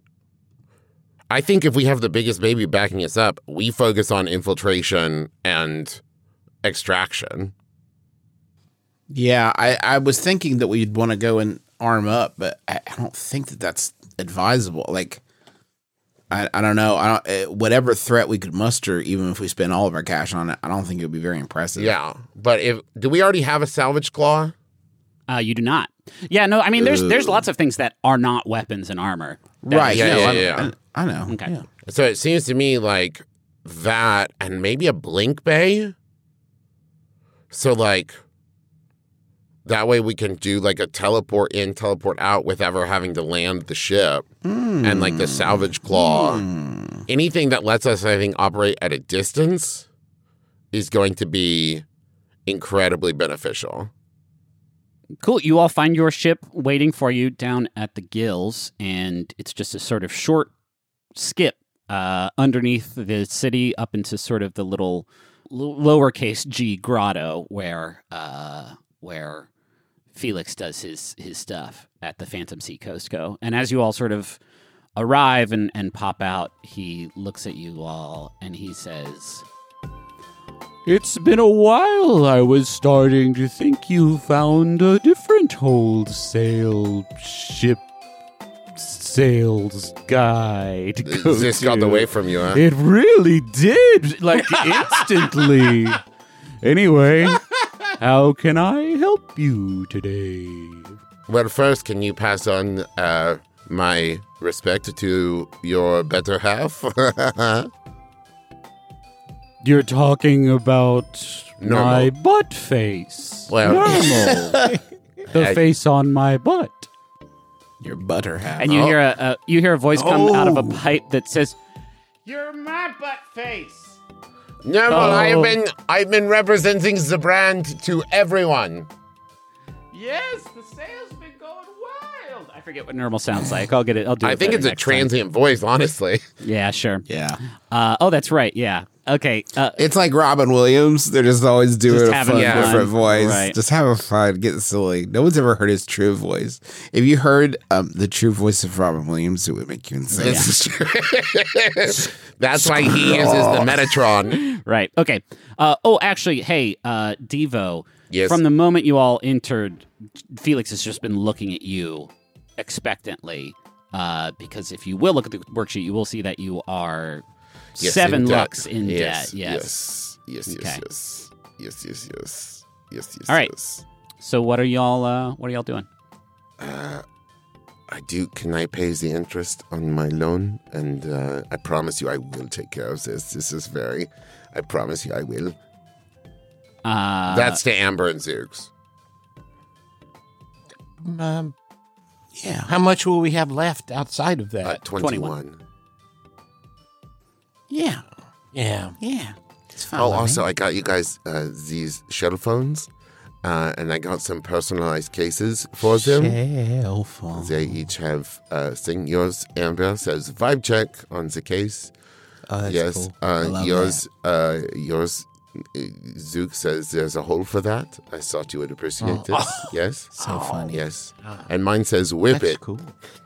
I think if we have the biggest baby backing us up, we focus on infiltration and extraction. Yeah, I was thinking that we'd want to go and arm up, but I don't think that that's advisable. Like, I don't know. Whatever threat we could muster, even if we spend all of our cash on it, I don't think it would be very impressive. Yeah, but do we already have a salvage claw? You do not. Yeah, no, I mean, there's lots of things that are not weapons and armor. Right, yeah. I know. Okay. Yeah. So it seems to me like that and maybe a blink bay. So, that way we can do, a teleport in, teleport out with ever having to land the ship. And, the salvage claw. Anything that lets us, I think, operate at a distance is going to be incredibly beneficial. Cool. You all find your ship waiting for you down at the gills, and it's just a sort of short skip underneath the city up into sort of the little lowercase g grotto where Felix does his stuff at the Phantom Sea Coastco. And as you all sort of arrive and pop out, he looks at you all and he says, "It's been a while. I was starting to think you found a different wholesale ship sales guy to go This to. got away from you, huh? It really did, instantly. Anyway, how can I help you today?" Well, first, can you pass on my respect to your better half? You're talking about Normal. my butt face. Well, Normal. The face on my butt. Your butter half. and you hear a voice come out of a pipe that says, "You're my butt face." No, I've been representing the brand to everyone. Yes, the sales been going wild. I forget what normal sounds like. I'll get it. I'll do it. I think better it's a next transient voice, honestly. time. Yeah, sure. Yeah. Oh, that's right. Yeah. Okay. It's like Robin Williams. They're just always doing Just a having fun, fun. different voice. Right. Just having fun, getting silly. No one's ever heard his true voice. If you heard the true voice of Robin Williams, it would make you insane. This is true. That's why he uses the Metatron. Right. Okay. Actually, hey, Devo. Yes. From the moment you all entered, Felix has just been looking at you expectantly. Because if you will look at the worksheet, you will see that you are 7 in debt. lux in Yes, debt. Yes. Yes. Okay. Yes. All right. Yes. So what are y'all doing? I do. Can I pay the interest on my loan? And I promise you, I will take care of this. This is I promise you, I will. That's to Amber and Zooks. Yeah. How much will we have left outside of that? 21. Yeah. Yeah. Yeah. It's fine. Oh, with me. also, I got you guys these shuttle phones. and I got some personalized cases for them. Shelf. They each have thing. Yours, Amber, says vibe check on the case. Oh, that's yes. cool. I love Yours, Zook says there's a hole for that. I thought you would appreciate this. Yes. So funny. Yes. And mine says whip That's it. cool.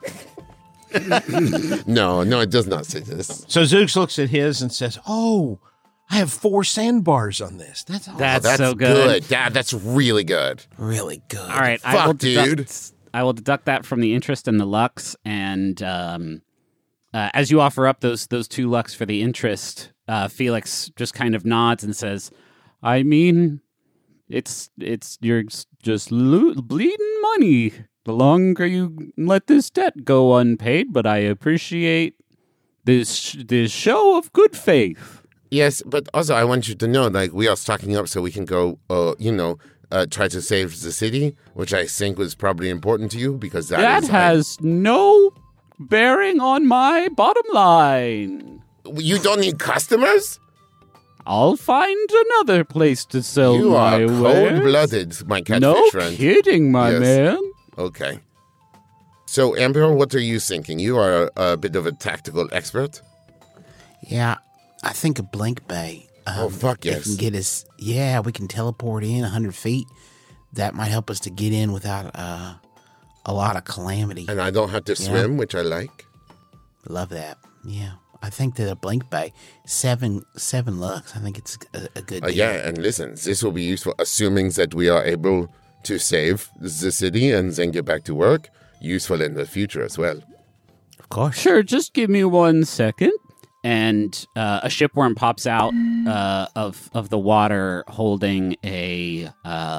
No, it does not say this. So Zooks looks at his and says, "Oh, I have 4 sandbars on this. That's awesome." That's so good. Dad, that's really good. Really good. All right, Fuck, dude. I will deduct that from the interest and the lux, and as you offer up those 2 lux for the interest, Felix just kind of nods and says, "I mean, it's you're just bleeding money the longer you let this debt go unpaid, but I appreciate this show of good faith." Yes, but also I want you to know, like, we are stocking up so we can go, try to save the city, which I think was probably important to you because that has no bearing on my bottom line. You don't need customers? I'll find another place to sell You my are wares. cold-blooded, my catfish No friend. kidding, my Yes. man. Okay. So, Amber, what are you thinking? You are a bit of a tactical expert. Yeah, I think a blink bay. Oh, fuck yes. It can get us. Yeah, we can teleport in 100 feet. That might help us to get in without a lot of calamity. And I don't have to swim, which I like. Love that. Yeah, I think that a blink bay, seven lux. I think it's a good deal. Yeah, and listen, this will be useful, assuming that we are able to save the city and then get back to work. Useful in the future as well. Of course. Sure, just give me 1 second. And a shipworm pops out of the water, holding a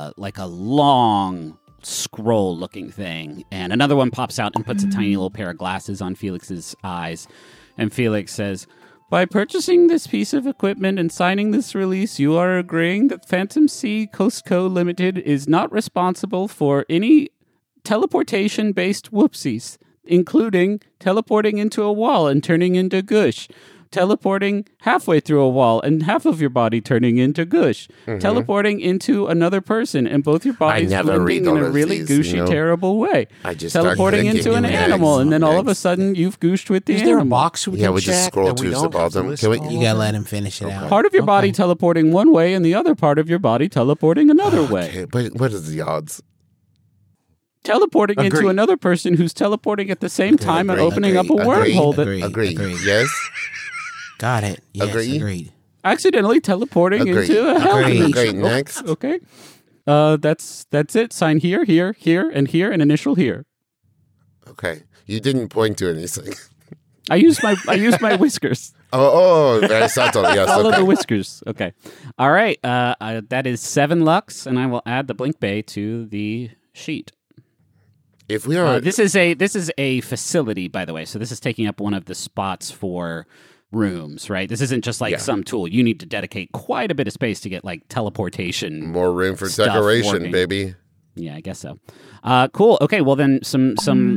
long scroll-looking thing, and another one pops out and puts a tiny little pair of glasses on Felix's eyes. And Felix says, "By purchasing this piece of equipment and signing this release, you are agreeing that Phantom Sea Coast Co. Limited is not responsible for any teleportation-based whoopsies, including teleporting into a wall and turning into gush, teleporting halfway through a wall and half of your body turning into gush, teleporting into another person and both your bodies blending in a really gushy, terrible way, I just teleporting into an animal, and then all of a sudden you've gushed with the animal. Is there a box we can we just check scroll that we to the don't have to bottom. list Can we- all You of gotta them? let him finish it out. Part of your body teleporting one way and the other part of your body teleporting another way. Okay, but what are the odds? Teleporting into Agree. another person who's teleporting at the same time and opening up a wormhole that Agree. Yes? Got it. Yes, Agree? agreed. accidentally teleporting Agree. into a hell Agree. dimension. Agree. Next. Okay. That's it. Sign here, here, here, and here, and initial here. Okay. You didn't point to anything. I use my whiskers. Oh, very subtle. Yes. Follow Okay. the whiskers. Okay. All right. That is 7 lux, and I will add the blink bay to the sheet. If we are, This is a facility, by the way. So this is taking up one of the spots for rooms, right? This isn't just like some tool. You need to dedicate quite a bit of space to get like teleportation. more room for stuff decoration, working. baby. Yeah, I guess so. Cool. Okay, well then some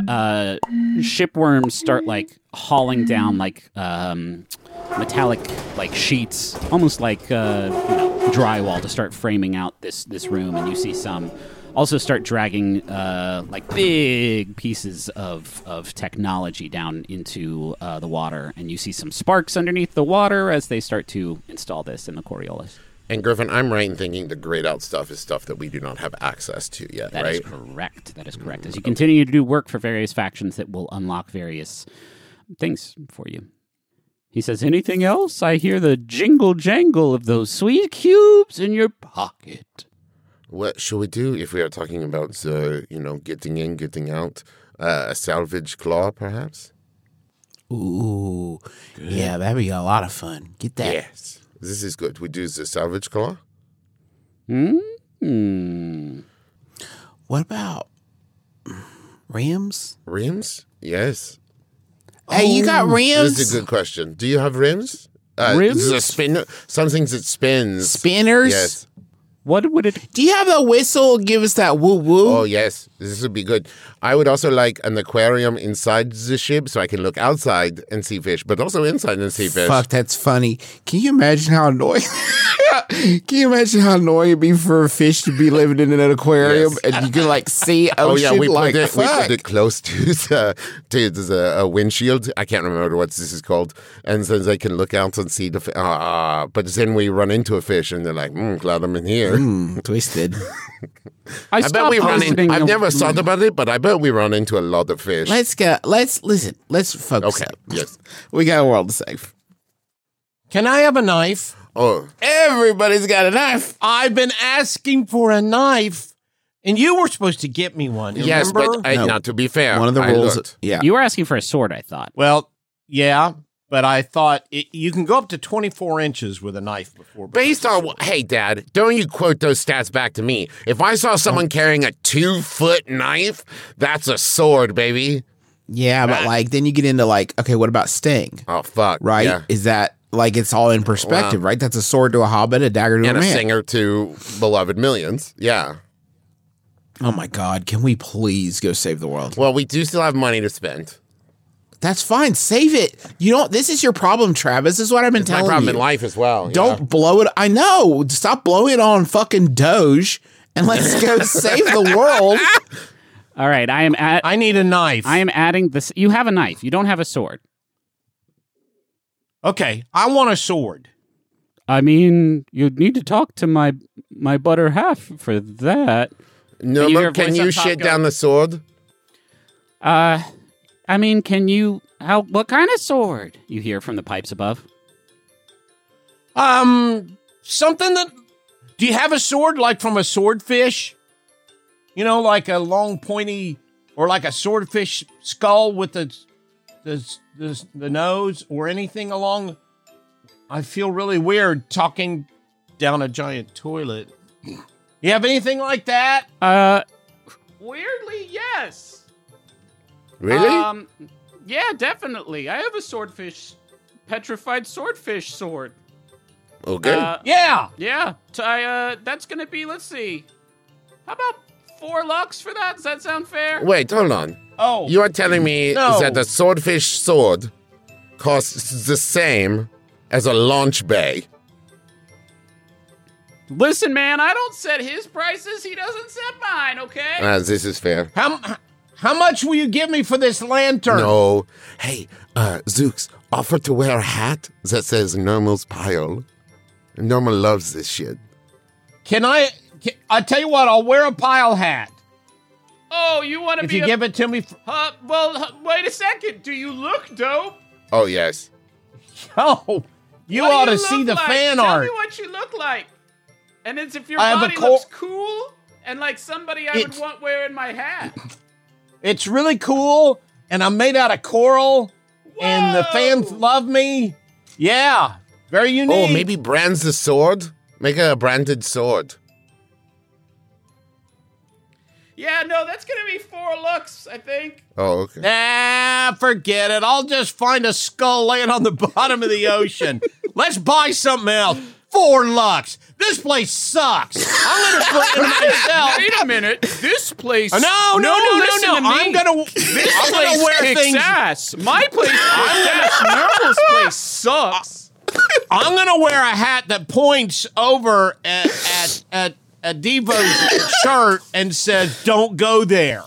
shipworms start like hauling down like metallic like sheets, almost like drywall to start framing out this room, and you see some also start dragging like big pieces of technology down into the water, and you see some sparks underneath the water as they start to install this in the Coriolis. And Griffin, I'm right in thinking the grayed out stuff is stuff that we do not have access to yet, That right? is correct. That is correct. As you continue to do work for various factions, that will unlock various things for you. He says, anything else? I hear the jingle jangle of those sweet cubes in your pocket. What should we do if we are talking about getting in, getting out? A salvage claw, perhaps? Ooh. Yeah, that'd be a lot of fun. Get that. Yes. This is good. We do the salvage claw. What about rims? Rims? Yes. Hey, you got rims? This is a good question. Do you have rims? Rims? This is a spinner. Some things that spins. Spinners? Yes. What would it? Do you have the whistle? Give us that woo woo. Oh, yes. This would be good. I would also like an aquarium inside the ship so I can look outside and see fish, but also inside and see fish. Fuck, that's funny. Can you imagine how annoying? Can you imagine how annoying it'd be for a fish to be living in an aquarium and you can like see ocean? Oh yeah, we like, put it close to the windshield. I can't remember what this is called, and so they can look out and see the. But then we run into a fish, and they're like, "Glad I'm in here." Twisted. I bet we run in. I've never thought about it, but I bet we run into a lot of fish. Let's go. Let's listen. Let's focus. Okay. Up. Yes. We got a world to save. Can I have a knife? Oh, everybody's got a knife. I've been asking for a knife, and you were supposed to get me one. Yes, remember? but not to be fair. One of the rules. You were asking for a sword, I thought. Well, yeah, but I thought you can go up to 24 inches with a knife before. Based on hey, Dad, don't you quote those stats back to me? If I saw someone carrying a 2-foot knife, that's a sword, baby. Yeah, but like then you get into like, okay, what about Sting? Oh fuck, right? Yeah. Is that like it's all in perspective, right? That's a sword to a hobbit, a dagger to and a man, a singer to beloved millions. Yeah. Oh my God, can we please go save the world? Well, we do still have money to spend. That's fine. Save it. You don't. This is your problem, Travis. This is what I've been telling you. My problem in life as well. Don't blow it. I know. Stop blowing it on fucking Doge and let's go save the world. All right, I need a knife. I am adding this. You have a knife. You don't have a sword. Okay, I want a sword. I mean, you'd need to talk to my butter half for that. No, but can you shit down the sword? I mean, can you? What kind of sword? You hear from the pipes above. Something that. Do you have a sword like from a swordfish? You know, like a long pointy, or like a swordfish skull with the nose, or anything along. I feel really weird talking down a giant toilet. You have anything like that? Weirdly, yes. Really? Yeah, definitely. I have a petrified swordfish sword. Okay. Yeah. Yeah. That's gonna be. Let's see. How about 4 lux for that? Does that sound fair? Wait, hold on. Oh. You are telling me No. that the swordfish sword costs the same as a launch bay? Listen, man, I don't set his prices. He doesn't set mine, okay? This is fair. How much will you give me for this lantern? No. Hey, Zooks, offer to wear a hat that says Normal's Pile. Normal loves this shit. I tell you what, I'll wear a pile hat. Oh, you want to If you give it to me. Wait a second. Do you look dope? Oh, yes. Oh, you What ought do to you see look the like? fan Tell art. me what you look like. And it's if your I have a body looks cool and like somebody I would want wearing my hat. It's really cool, and I'm made out of coral, and the fans love me. Yeah, very unique. Oh, maybe brands the sword? Make a branded sword. Yeah, no, that's going to be 4 lux, I think. Oh, okay. Nah, forget it. I'll just find a skull laying on the bottom of the ocean. Let's buy something else. 4 lux. This place sucks. I'm going to bring it myself. Wait a minute. This place... No. listen to me. I'm going to This place wear kicks things. ass. My place kicks ass. Normal's place sucks. I'm going to wear a hat that points over at Devo's shirt and says, "Don't go there."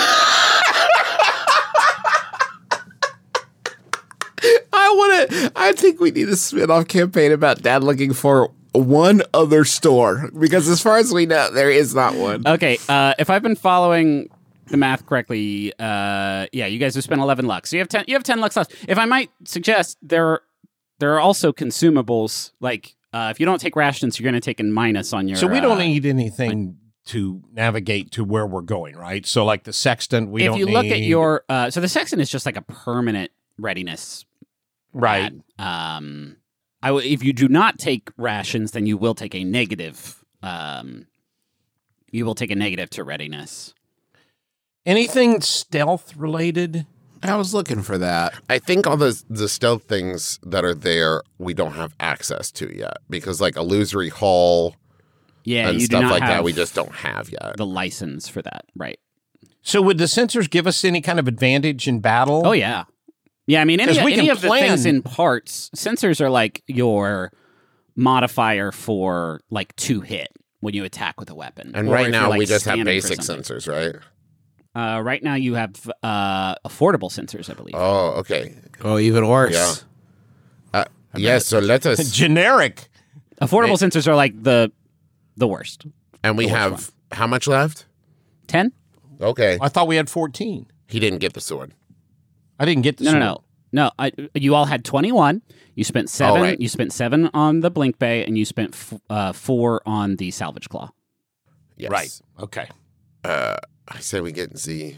I think we need a spin-off campaign about Dad looking for one other store, because as far as we know, there is not one. Okay, if I've been following the math correctly, yeah, you guys have spent 11 lux. So you have 10 lux left. If I might suggest, there are also consumables, like if you don't take rations, you're going to take a minus on your... So we don't need anything to navigate to where we're going, right? So like the sextant, we don't need... If you look at your... so the sextant is just like a permanent readiness. Right. If you do not take rations, then you will take a negative... you will take a negative to readiness. Anything stealth related? I was looking for that. I think all the stealth things that are there, we don't have access to yet. Because like Illusory Hall and you stuff like have that, we just don't have yet. The license for that, right. So would the sensors give us any kind of advantage in battle? Oh, yeah. Yeah, I mean, any of the things in parts, sensors are like your modifier for like 2-hit when you attack with a weapon. And Or right if now you're, like, we just have standing for basic something. sensors, right? Right now you have affordable sensors, I believe. Oh, okay. Oh, even worse. Yeah. Yes, so let us... Generic. Affordable sensors are like the worst. And we have how much left? 10? Okay. I thought we had 14. He didn't get the sword. I didn't get the sword. No, you all had 21. You spent 7. Oh, right. You spent 7 on the Blink Bay, and you spent 4 on the Salvage Claw. Yes. Right. Okay. I said we get the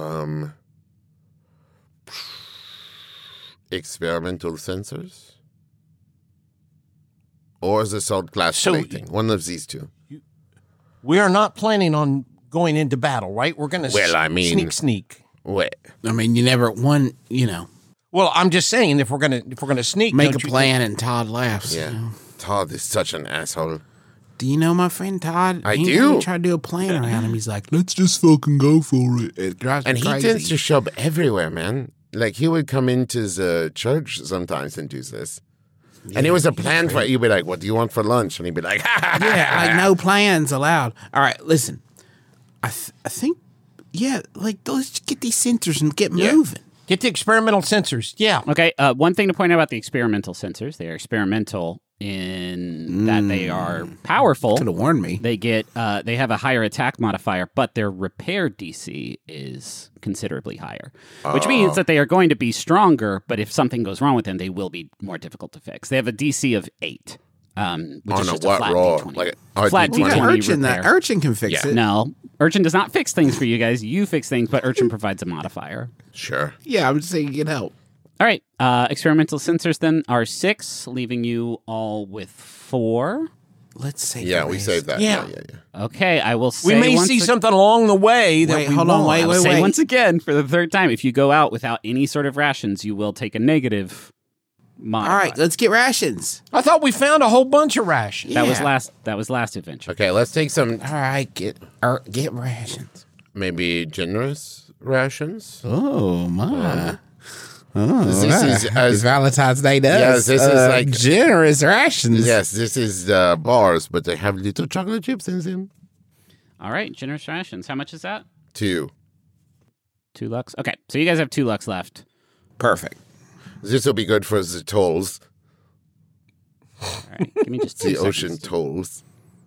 experimental sensors or the assault class plating. One of these two. We are not planning on going into battle, right? We're going to sneak. Wait. I mean, you never one. Well, I'm just saying if we're gonna sneak, Make a don't you plan, and Todd laughs. Yeah. Todd is such an asshole. Do you know my friend Todd? I He do. Try to do a plan around him. He's like, let's just fucking go for it. It drives me And he crazy. tends to show up everywhere, man. Like, he would come into the church sometimes and do this. And it was a plan for it. You'd be like, what do you want for lunch? And he'd be like, Yeah, like no plans allowed. All right, listen. I think, let's get these sensors and get moving. Get the experimental sensors. Yeah. Okay, one thing to point out about the experimental sensors, they are experimental in that they are powerful. Could have warned me. They have a higher attack modifier, but their repair DC is considerably higher, which means that they are going to be stronger, but if something goes wrong with them, they will be more difficult to fix. They have a DC of 8. Which on is a just what flat roll? D20. Like flat D20. D20 Urchin, repair. Urchin can fix it. No, Urchin does not fix things for you guys. You fix things, but Urchin provides a modifier. Sure. Yeah, I'm just saying you can help. All right. Experimental sensors then are 6, leaving you all with 4. Let's save Yeah, the we rest. saved that. Yeah. Yeah. Okay, I will say We may once see something along the way that Wait, we hold on, won't. wait, I will wait, say wait. once again for the 3rd time, if you go out without any sort of rations, you will take a negative modifier. All right, let's get rations. I thought we found a whole bunch of rations. That was Yeah. last adventure. Okay, let's take some All right, get rations. Maybe generous rations? Oh my! This is It's as Valentine's Day does. Yes, this is like- generous rations. yes, this is bars, but they have little chocolate chips in them. All right, generous rations. How much is that? 2. 2 lux. Okay, so you guys have 2 lux left. Perfect. This will be good for the tolls, All right, give me just 2 the seconds. ocean tolls.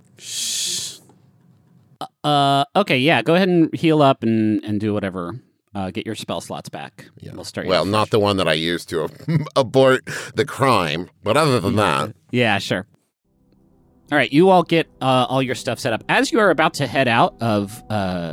Okay, yeah, go ahead and heal up and do whatever. Get your spell slots back. Yeah. We'll start. Well, you not the one that I used to abort the crime, but other than that, Yeah, sure. All right, you all get all your stuff set up. As you are about to head out of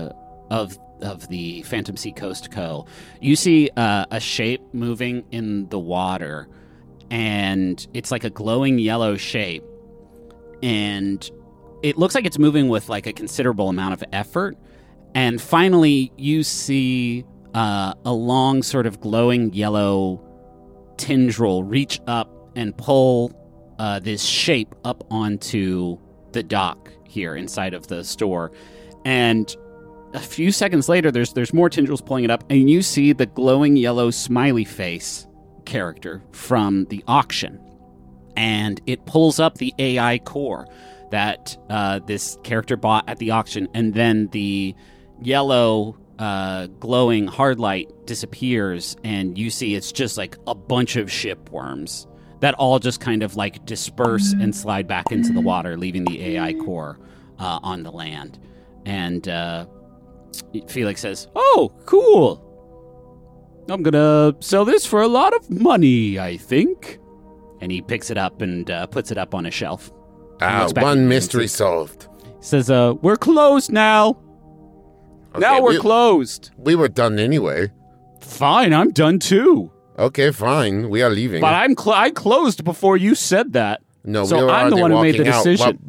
the Phantom Sea Coast Co., you see a shape moving in the water, and it's like a glowing yellow shape, and it looks like it's moving with like a considerable amount of effort. And finally, you see a long sort of glowing yellow tendril reach up and pull this shape up onto the dock here inside of the store. And a few seconds later, there's more tendrils pulling it up, and you see the glowing yellow smiley face character from the auction. And it pulls up the AI core that this character bought at the auction, and then the yellow glowing hard light disappears, and you see it's just like a bunch of shipworms that all just kind of like disperse and slide back into the water, leaving the AI core on the land. And Felix says, "Oh, cool. I'm gonna sell this for a lot of money, I think." And he picks it up and puts it up on a shelf. Looks back at one you mystery and solved. says, "We're closed now. Now we're closed." We were done anyway. Fine, I'm done too. Okay, fine. We are leaving. But I closed before you said that. No, so we were I'm the already one who made the walking out. decision.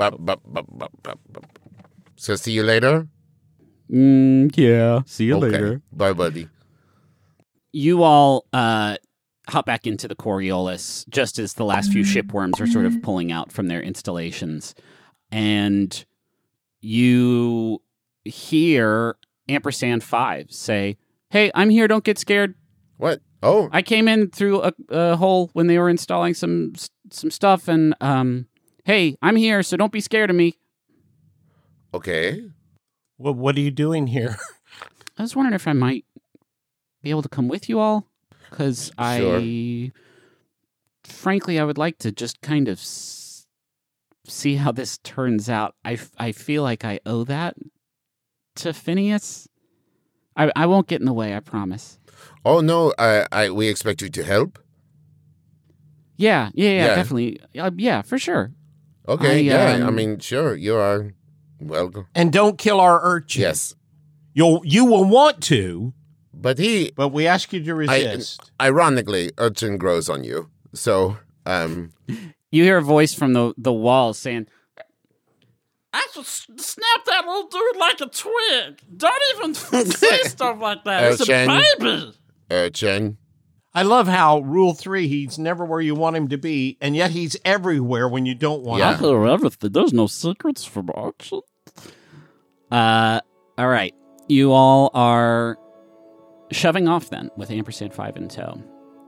So see you later. Yeah. See you Okay. later. Bye, buddy. You all hop back into the Coriolis just as the last few shipworms are sort of pulling out from their installations. And you hear Ampersand 5 say, "Hey, I'm here. Don't get scared." What? Oh, I came in through a hole when they were installing some stuff, and hey, I'm here, so don't be scared of me. okay. Well, what are you doing here? I was wondering if I might be able to come with you all, because frankly, I would like to just kind of see how this turns out. I feel like I owe that to Phineas. I won't get in the way, I promise. Oh no, we expect you to help. Yeah, definitely. Yeah, for sure. Okay, I mean, sure, you are welcome. And don't kill our urchin. Yes. You will want to, but we ask you to resist. Ironically, urchin grows on you. So, you hear a voice from the wall saying, "I should snap that little dude like a twig. Don't even say stuff like that. It's a baby." Urchin. I love how Rule 3, he's never where you want him to be, and yet he's everywhere when you don't want him. I hear everything. There's no secrets from Urchin. All right. You all are shoving off then with Ampersand 5 in tow.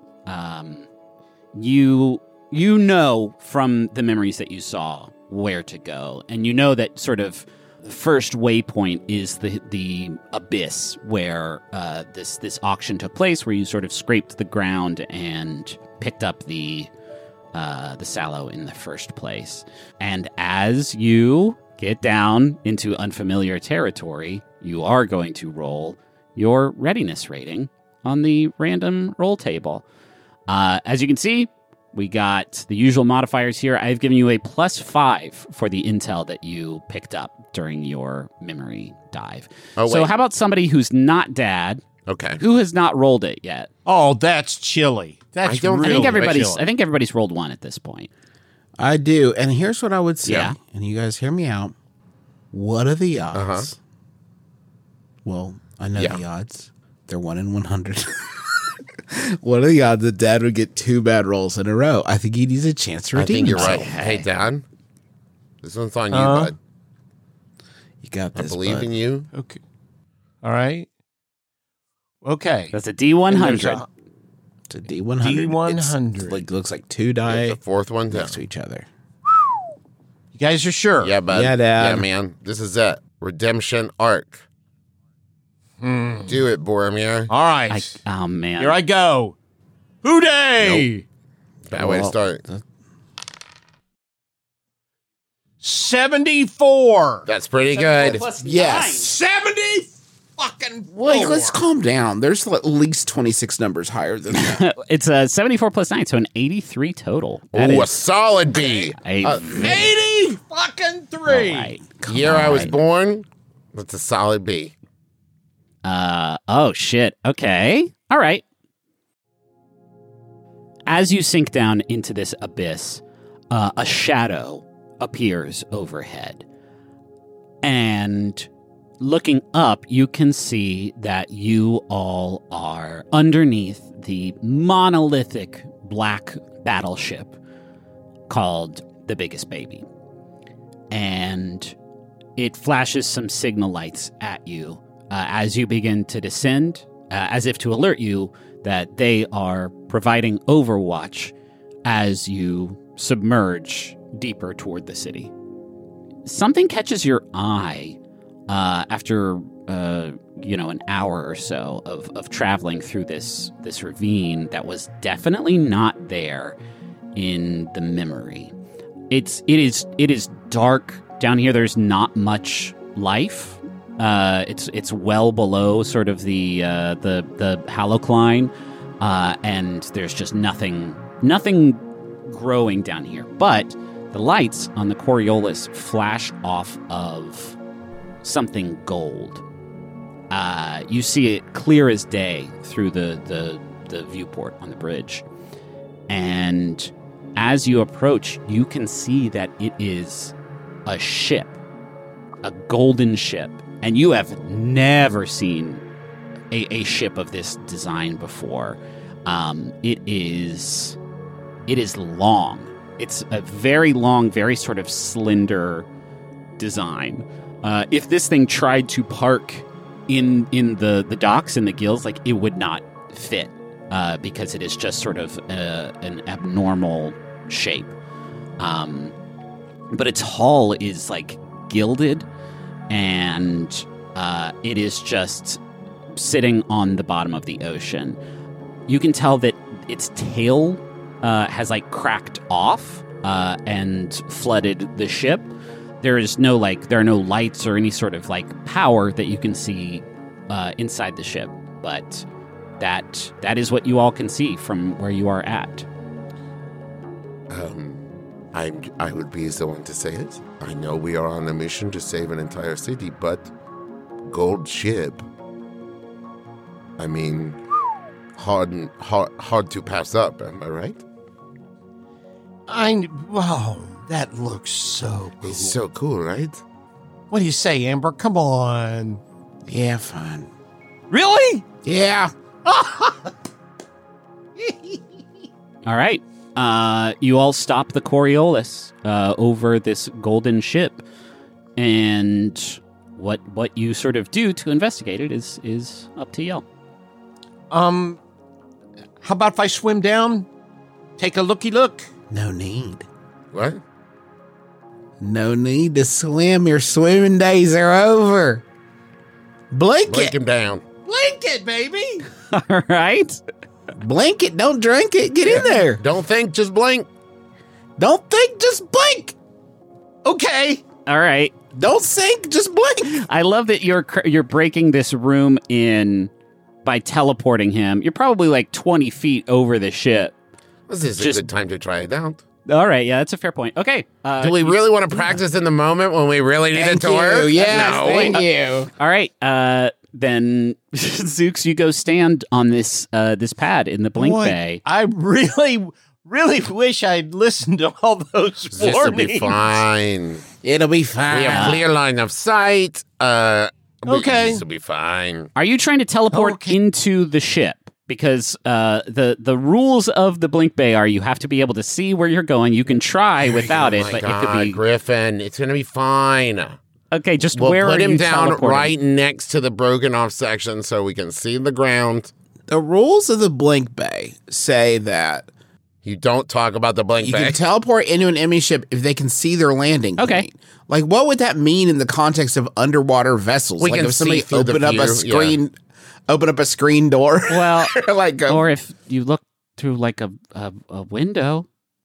You know from the memories that you saw where to go, and you know that sort of the first waypoint is the abyss where this auction took place, where you sort of scraped the ground and picked up the sallow in the first place. And as you get down into unfamiliar territory, you are going to roll your readiness rating on the random roll table. As you can see, we got the usual modifiers here. I've given you a +5 for the intel that you picked up during your memory dive. So how about somebody who's not Dad? Okay. Who has not rolled it yet? Oh, that's chilly. That's I think everybody's rolled 1 at this point. I do. And here's what I would say. Yeah. And you guys hear me out. What are the odds? Well, I know the odds. They're 1 in 100. What are the odds that Dad would get 2 bad rolls in a row? I think he needs a chance to redeem I think you're himself. right. Hey, Dad. This one's on you, bud. You got this, I believe in you. Okay. All right. Okay. That's a D100. It's a D100. D100. Looks like 2 die. The fourth one next to each other. You guys are sure? Yeah, bud. Yeah, Dad. Yeah, man. This is it. Redemption arc. Do it, Boromir. All right. Oh, man. Here I go. Hooday! Nope. Bad way to start. 74. That's pretty good. Yes. 70 fucking. Wait, let's calm down. There's at least 26 numbers higher than that. It's a 74 + 9, so an 83 total. Ooh, a solid B. 80 fucking 3. All right. Year I was born, that's a solid B. Oh, shit. Okay. All right. As you sink down into this abyss, a shadow appears overhead. And looking up, you can see that you all are underneath the monolithic black battleship called the Biggest Baby. And it flashes some signal lights at you as you begin to descend, as if to alert you that they are providing overwatch as you submerge deeper toward the city. Something catches your eye after an hour or so of traveling through this ravine that was definitely not there in the memory. It is dark down here. There's not much life. It's well below sort of the halocline, and there's just nothing growing down here. But the lights on the Coriolis flash off of something gold. You see it clear as day through the viewport on the bridge, and as you approach, you can see that it is a ship, a golden ship. And you have never seen a ship of this design before. It is long. It's a very long, very sort of slender design. If this thing tried to park in the docks and the gills, like it would not fit because it is just sort of an abnormal shape. But its hull is like gilded, and it is just sitting on the bottom of the ocean. You can tell that its tail has like cracked off and flooded the ship. There are no lights or any sort of like power that you can see inside the ship, but that is what you all can see from where you are at. I would be the one to say it. I know we are on a mission to save an entire city, but gold ship. I mean, hard to pass up. Am I right? Wow, that looks so cool. It's so cool, right? What do you say, Amber? Come on. Yeah, fine. Really? Yeah. All right. You all stop the Coriolis over this golden ship, and what you sort of do to investigate it is up to y'all. How about if I swim down, take a looky look? No need. What? No need to swim. Your swimming days are over. Blink Blink it. him down. Blink it, baby. All right. Blink it. Don't drink it. Get in there. Don't think, just blink. Don't think, just blink. Okay. All right. Don't think, just blink. I love that you're breaking this room in by teleporting him. You're probably like 20 feet over the ship. This is a good time to try it out. All right, yeah, that's a fair point. Okay. Do we really want to practice in the moment when we really need it to work? Yes, No. thank you. All right, then Zooks, you go stand on this pad in the Blink Bay. I really wish I'd listened to all those This will warnings. be fine. It'll be fine. We have clear line of sight. Okay. This will be fine. Are you trying to teleport into the ship? Because the rules of the Blink Bay are you have to be able to see where you're going. You can try without it, but it could be Griffin. It's gonna be fine. Okay. Just We'll where put are him you down teleporting? right next to the broken off section so we can see the ground. The rules of the Blink Bay say that You don't talk about the Blink you Bay. can teleport into an enemy ship if they can see their landing point. Okay. Like, what would that mean in the context of underwater vessels? We like can if somebody see through the opened up a view, screen, open up a screen door. Well, like go, or if you look through like a window.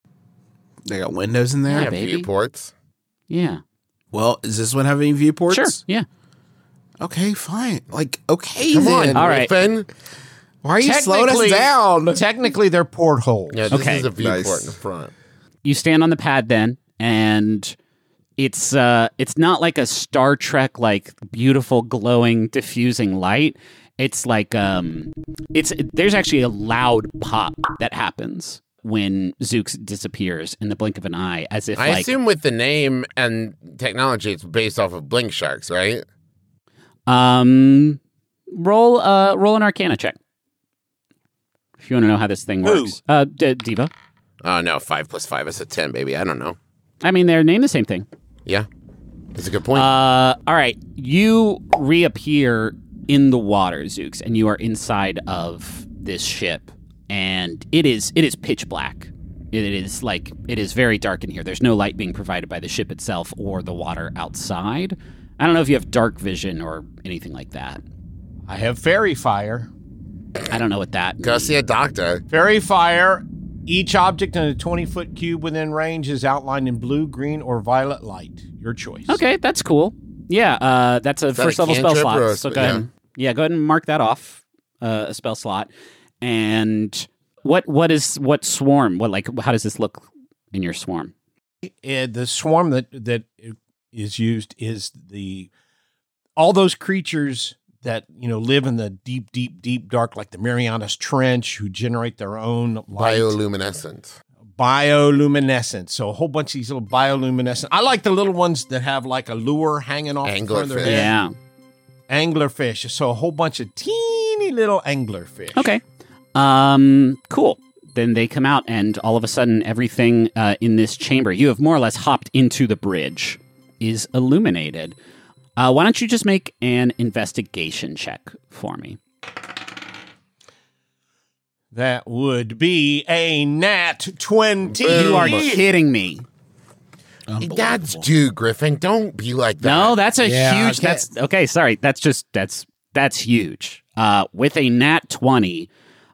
they got windows in there. Yeah, have baby. viewports. Yeah. Well, is this one have any viewports? Sure. Yeah. Okay, fine. Like, okay, Come then. on, All right. Griffin. Why are you slowing us Technically- down? Technically, they're portholes. Yeah, this Okay. is a viewport Nice. in the front. You stand on the pad then, and it's not like a Star Trek like beautiful glowing diffusing light. It's like there's actually a loud pop that happens when Zooks disappears in the blink of an eye, as if I assume with the name and technology, it's based off of Blink Sharks, right? roll an Arcana check if you want to know how this thing works. Diva. Oh, no, 5 + 5 is a 10, baby. I don't know. I mean, they're named the same thing. Yeah, that's a good point. All right, you reappear in the water, Zooks, and you are inside of this ship, and it is pitch black. It is very dark in here. There's no light being provided by the ship itself or the water outside. I don't know if you have dark vision or anything like that. I have fairy fire. I don't know what that Go means. see a doctor. Fairy fire. Each object in a 20-foot cube within range is outlined in blue, green, or violet light. Your choice. Okay, that's cool. Yeah, that's a that first a level spell cantrip slot. or a So sp- go ahead. Yeah, go ahead and mark that off. A spell slot. And what swarm? How does this look in your swarm? The swarm that is used is all those creatures that live in the deep dark, like the Marianas Trench, who generate their own light. Bioluminescent. So a whole bunch of these little bioluminescent. I like the little ones that have like a lure hanging off the front of their Anglerfish. head. Yeah. Anglerfish. So a whole bunch of teeny little anglerfish. Okay. Cool. Then they come out, and all of a sudden, everything in this chamber, you have more or less hopped into the bridge, is illuminated. Why don't you just make an investigation check for me? That would be a nat 20. You are kidding me. That's due, Griffin. Don't be like that. No, that's a huge. That's okay. Sorry, that's huge. With a nat 20,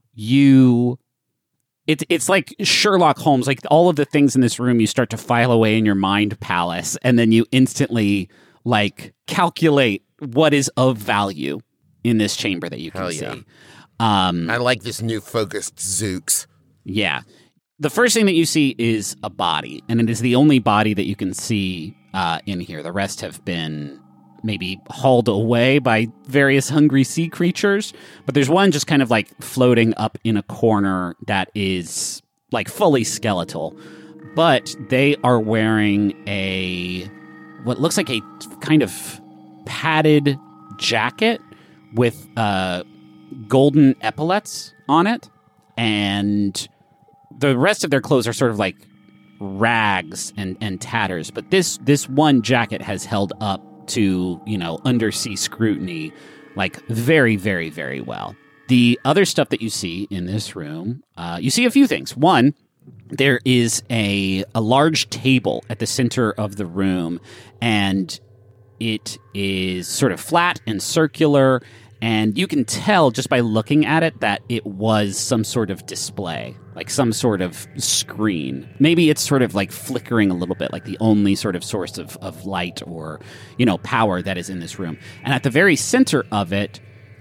it's like Sherlock Holmes. Like all of the things in this room, you start to file away in your mind palace, and then you instantly like calculate what is of value in this chamber that you can see. I like this new focused Zooks. Yeah. The first thing that you see is a body, and it is the only body that you can see in here. The rest have been maybe hauled away by various hungry sea creatures, but there's one just kind of like floating up in a corner that is like fully skeletal. But they are wearing what looks like a kind of padded jacket with golden epaulets on it, and the rest of their clothes are sort of like rags and tatters, but this one jacket has held up to, undersea scrutiny like very, very, very well. The other stuff that you see in this room, you see a few things. One, there is a large table at the center of the room, and it is sort of flat and circular, and you can tell just by looking at it that it was some sort of display, like some sort of screen. Maybe it's sort of like flickering a little bit, like the only sort of source of light or, power that is in this room. And at the very center of it,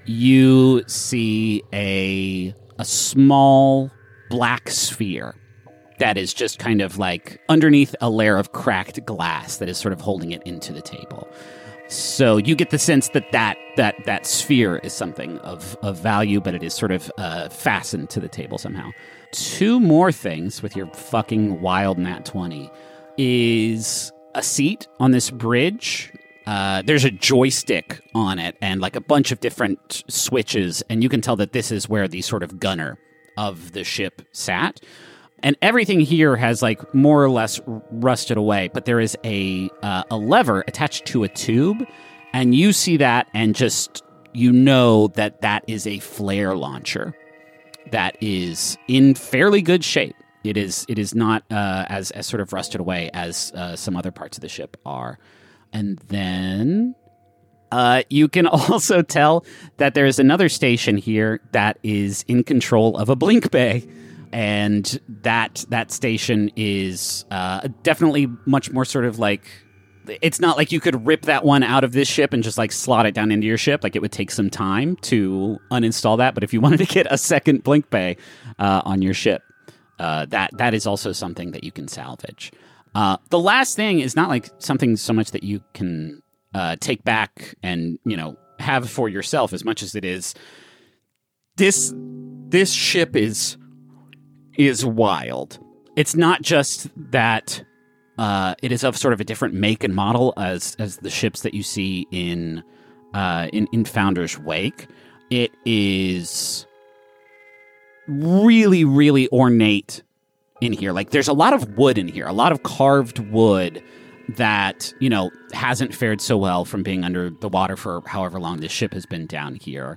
you see a small black sphere that is just kind of like underneath a layer of cracked glass that is sort of holding it into the table. So you get the sense that sphere is something of value, but it is sort of fastened to the table somehow. Two more things with your fucking wild nat 20 is a seat on this bridge. There's a joystick on it and like a bunch of different switches, and you can tell that this is where the sort of gunner of the ship sat. And everything here has like more or less rusted away, but there is a lever attached to a tube, and you see that and just that is a flare launcher that is in fairly good shape. It is not as sort of rusted away as some other parts of the ship are. And then you can also tell that there is another station here that is in control of a blink bay. And that station is definitely much more sort of like, it's not like you could rip that one out of this ship and just like slot it down into your ship. Like it would take some time to uninstall that. But if you wanted to get a second blink bay on your ship, that is also something that you can salvage. The last thing is not like something so much that you can take back and, have for yourself as much as it is. This ship is wild. It's not just that it is of sort of a different make and model as the ships that you see in Founder's Wake. It is really, really ornate in here. Like there's a lot of wood in here, a lot of carved wood that, hasn't fared so well from being under the water for however long this ship has been down here.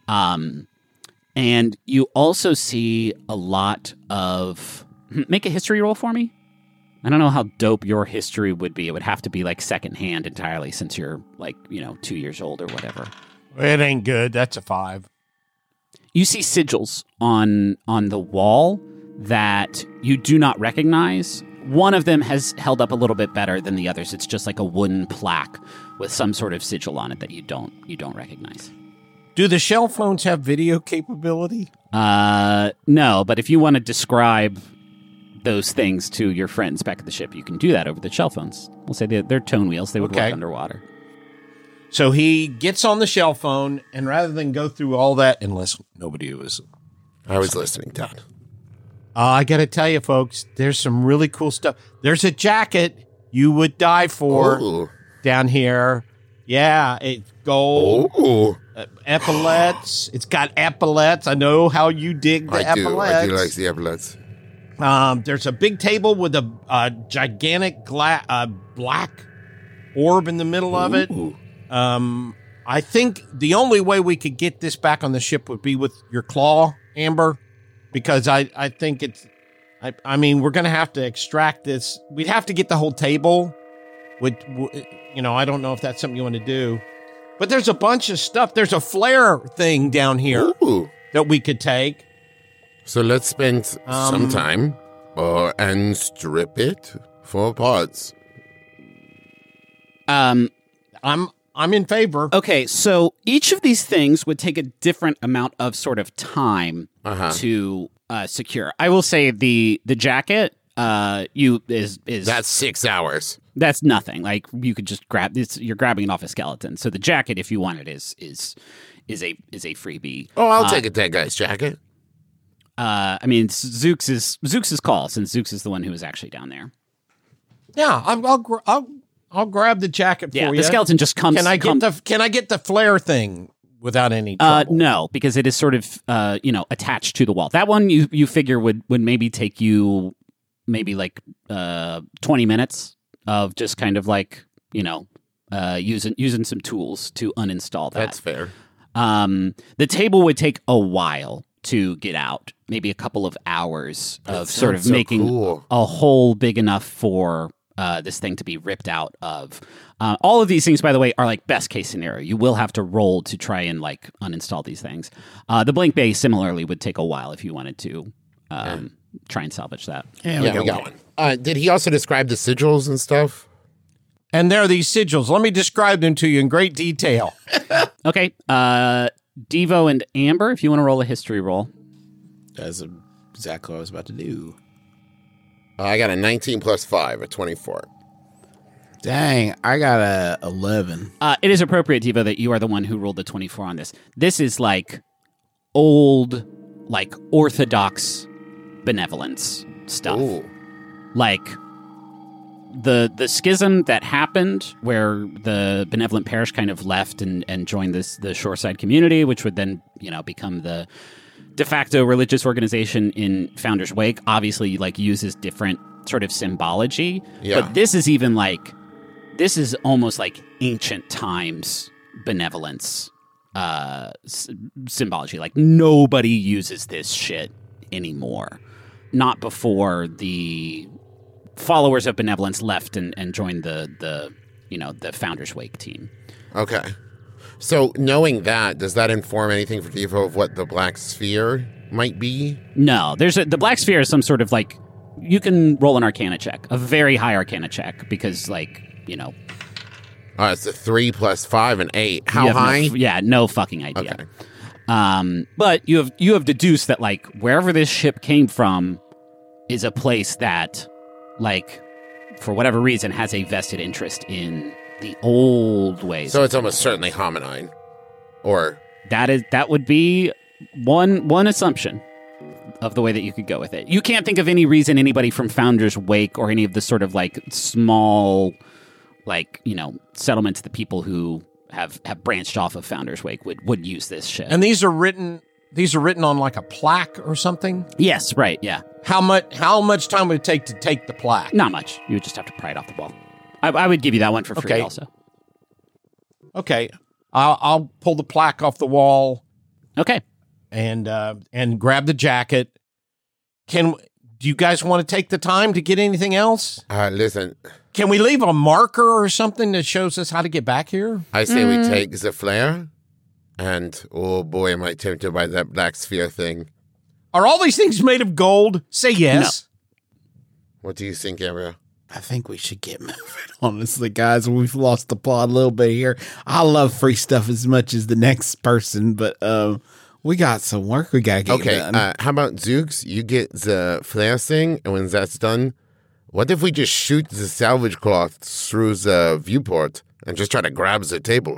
And you also see a lot of... Make a history roll for me. I don't know how dope your history would be. It would have to be like secondhand entirely since you're like, 2 years old or whatever. It ain't good. That's a 5. You see sigils on the wall that you do not recognize. One of them has held up a little bit better than the others. It's just like a wooden plaque with some sort of sigil on it that you don't recognize. Do the shell phones have video capability? No, but if you want to describe those things to your friends back at the ship, you can do that over the shell phones. We'll say they're tone wheels. They would work underwater. So he gets on the shell phone, and rather than go through all that, unless nobody was... I was listening, Dad. I got to tell you, folks, there's some really cool stuff. There's a jacket you would die for down here. Yeah, it's gold. Epaulets. It's got epaulets. I know how you dig the epaulets. I do like the epaulets. There's a big table with a gigantic black orb in the middle of it. I think the only way we could get this back on the ship would be with your claw, Amber, because I think it's, I mean, we're going to have to extract this. We'd have to get the whole table, which, I don't know if that's something you want to do. But there's a bunch of stuff. There's a flare thing down here that we could take. So let's spend some time and strip it for parts. I'm in favor. Okay, so each of these things would take a different amount of sort of time to secure. I will say the jacket is that's 6 hours. That's nothing. Like you could just grab this. You're grabbing it off a skeleton. So the jacket, if you want it, is a freebie. Oh, I'll take a dead guy's jacket. I mean, Zooks' call, since Zooks is the one who was actually down there. Yeah, I'll grab the jacket for you. Yeah, the skeleton just comes. Can I get the flare thing without any trouble? No, because it is sort of attached to the wall. That one you figure would maybe take you maybe like 20 minutes of just kind of like using some tools to uninstall that. That's fair. The table would take a while to get out, maybe a couple of hours of sort of making a hole big enough for this thing to be ripped out of. All of these things, by the way, are like best case scenario. You will have to roll to try and like uninstall these things. The blank base similarly would take a while if you wanted to try and salvage that. Yeah, we got one. Did he also describe the sigils and stuff? And there are these sigils. Let me describe them to you in great detail. Okay. Devo and Amber, if you want to roll a history roll. That's exactly what I was about to do. I got a 19 plus 5, a 24. Dang, I got a 11. It is appropriate, Devo, that you are the one who rolled the 24 on this. This is like old, like orthodox benevolence stuff. Ooh. Like the schism that happened where the benevolent parish kind of left and joined the Shoreside community, which would then, become the de facto religious organization in Founder's Wake, obviously like uses different sort of symbology. Yeah. But this is almost like ancient times benevolence symbology. Like nobody uses this shit anymore. Not before the followers of benevolence left and joined the Founder's Wake team. Okay. So knowing that, does that inform anything for Devo of what the Black Sphere might be? No, the Black Sphere is some sort of like, you can roll an Arcana check, a very high Arcana check, because it's a 3 plus 5 and 8. How high? No fucking idea. Okay. But you have deduced that like wherever this ship came from is a place that, like, for whatever reason, has a vested interest in the old ways. So it's almost certainly Hominine, or that would be one assumption of the way that you could go with it. You can't think of any reason anybody from Founder's Wake or any of the sort of like small, like settlements, the people who have branched off of Founder's Wake would use this ship. And these are written on like a plaque or something? Yes, right, yeah. How much time would it take to take the plaque? Not much. You would just have to pry it off the wall. I would give you that one for free also. Okay. I'll pull the plaque off the wall. Okay. And grab the jacket. Do you guys want to take the time to get anything else? Listen. Can we leave a marker or something that shows us how to get back here? I say we take the flare. And, oh boy, am I tempted by that Black Sphere thing. Are all these things made of gold? Say yes. No. What do you think, Ariel? I think we should get moving. Honestly, guys, we've lost the plot a little bit here. I love free stuff as much as the next person, but we got some work we got to get done. Okay, how about Zooks? You get the flare thing, and when that's done, what if we just shoot the salvage cloth through the viewport and just try to grab the table?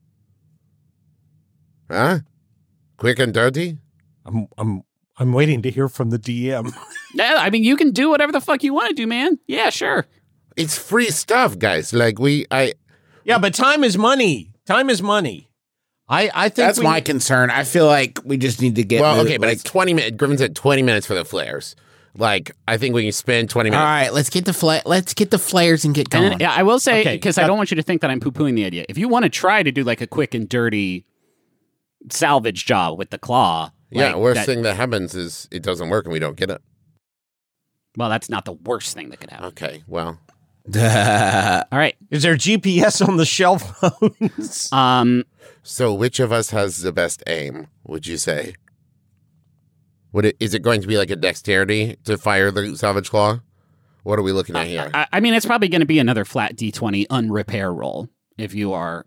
Huh? Quick and dirty? I'm waiting to hear from the DM. Yeah, I mean, you can do whatever the fuck you want to do, man. Yeah, sure. It's free stuff, guys. Like Yeah, but time is money. Time is money. I think that's my concern. I feel like we just need to get. Well, okay, but like 20 minutes. Griffin said 20 minutes for the flares. Like, I think we can spend 20 minutes. All right, let's get the flares and get going. And I will say, Okay, because I don't want you to think that I'm poo-pooing the idea. If you want to try to do like a quick and dirty salvage job with the claw. Yeah, like, worst thing that happens is it doesn't work and we don't get it. Well, that's not the worst thing that could happen. Okay, well. All right. Is there GPS on the shell phones? So which of us has the best aim, would you say? Is it going to be like a dexterity to fire the salvage claw? What are we looking at here? I mean, it's probably going to be another flat D20 unrepair roll if you are...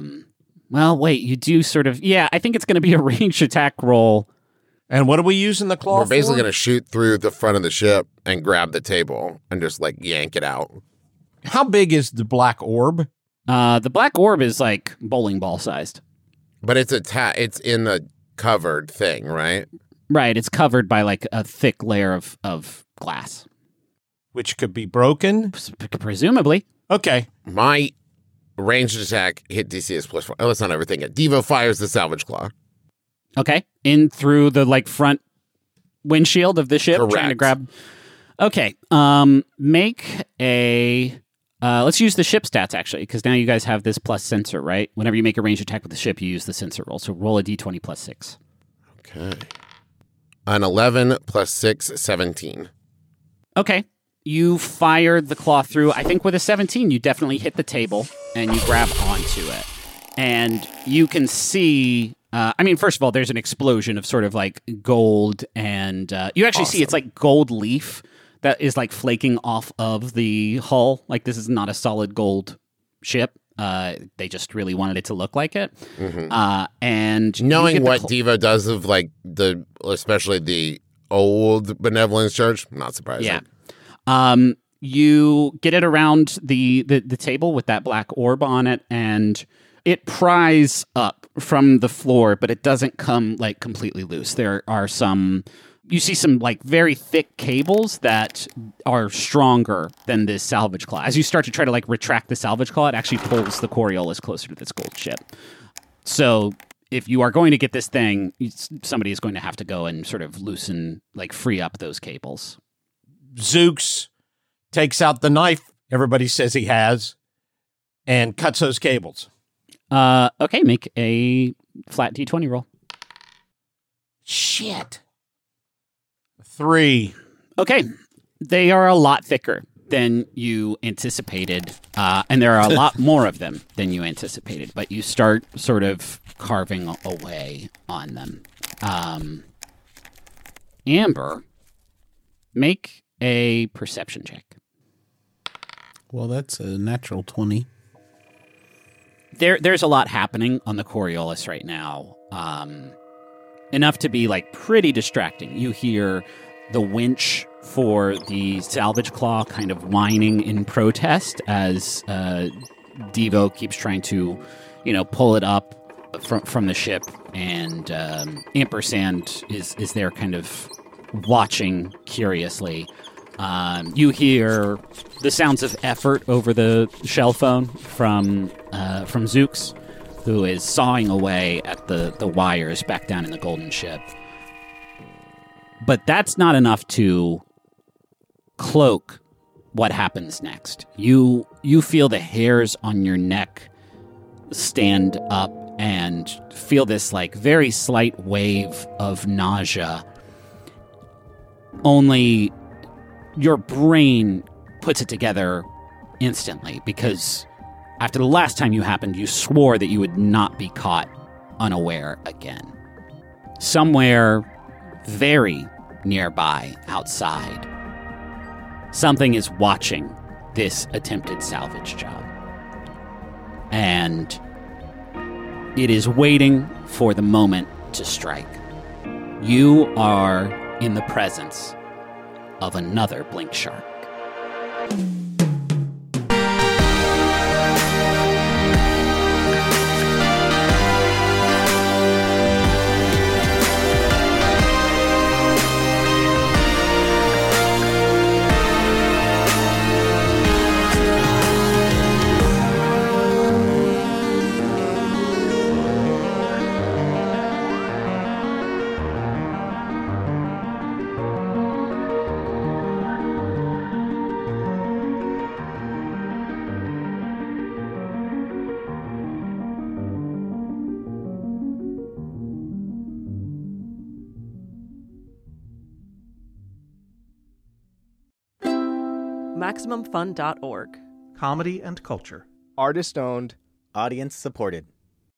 well, wait, you do sort of... Yeah, I think it's going to be a range attack roll. And what are we using the claw We're basically for? going to shoot through the front of the ship and grab the table and just like yank it out. How big is the black orb? The black orb is like bowling ball sized. But it's it's in a covered thing, right? Right, it's covered by like a thick layer of glass. Which could be broken? Presumably. Okay. My ranged attack hit DC is +4. Oh, that's not everything. Devo fires the salvage claw. Okay. In through the like front windshield of the ship. Correct. Trying to grab. Okay. Make a... let's use the ship stats, actually, because now you guys have this plus sensor, right? Whenever you make a ranged attack with the ship, you use the sensor roll. So roll a d20 +6. Okay. An 11 +6, 17. Okay. You fired the claw through. I think with a 17, you definitely hit the table, and you grab onto it. And you can see... I mean, first of all, there's an explosion of sort of like gold, and you actually see it's like gold leaf that is like flaking off of the hull. Like, this is not a solid gold ship. They just really wanted it to look like it. Mm-hmm. And knowing what Devo does of like especially the old Benevolence Church, not surprising. Yeah. You get it around the table with that black orb on it, and it pries up from the floor, but it doesn't come like completely loose. There are you see some like very thick cables that are stronger than this salvage claw. As you start to try to like retract the salvage claw, it actually pulls the Coriolis closer to this gold ship. So if you are going to get this thing, somebody is going to have to go and sort of free up those cables. Zooks takes out the knife everybody says he has and cuts those cables. Okay, make a flat D20 roll. Shit. 3. Okay. They are a lot thicker than you anticipated, and there are a lot more of them than you anticipated, but you start sort of carving away on them. Amber, make a perception check. Well, that's a natural 20. There's a lot happening on the Coriolis right now. Enough to be like pretty distracting. You hear the winch for the salvage claw kind of whining in protest as Devo keeps trying to, pull it up from the ship, and Ampersand is there kind of watching curiously. You hear the sounds of effort over the shell phone from Zooks, who is sawing away at the wires back down in the golden ship. But that's not enough to cloak what happens next. You feel the hairs on your neck stand up and feel this like very slight wave of nausea. Only your brain puts it together instantly, because after the last time you happened, you swore that you would not be caught unaware again. Somewhere very nearby outside, something is watching this attempted salvage job. And it is waiting for the moment to strike. You are in the presence of another blink shark. MaximumFun.org. Comedy and culture. Artist owned. Audience supported.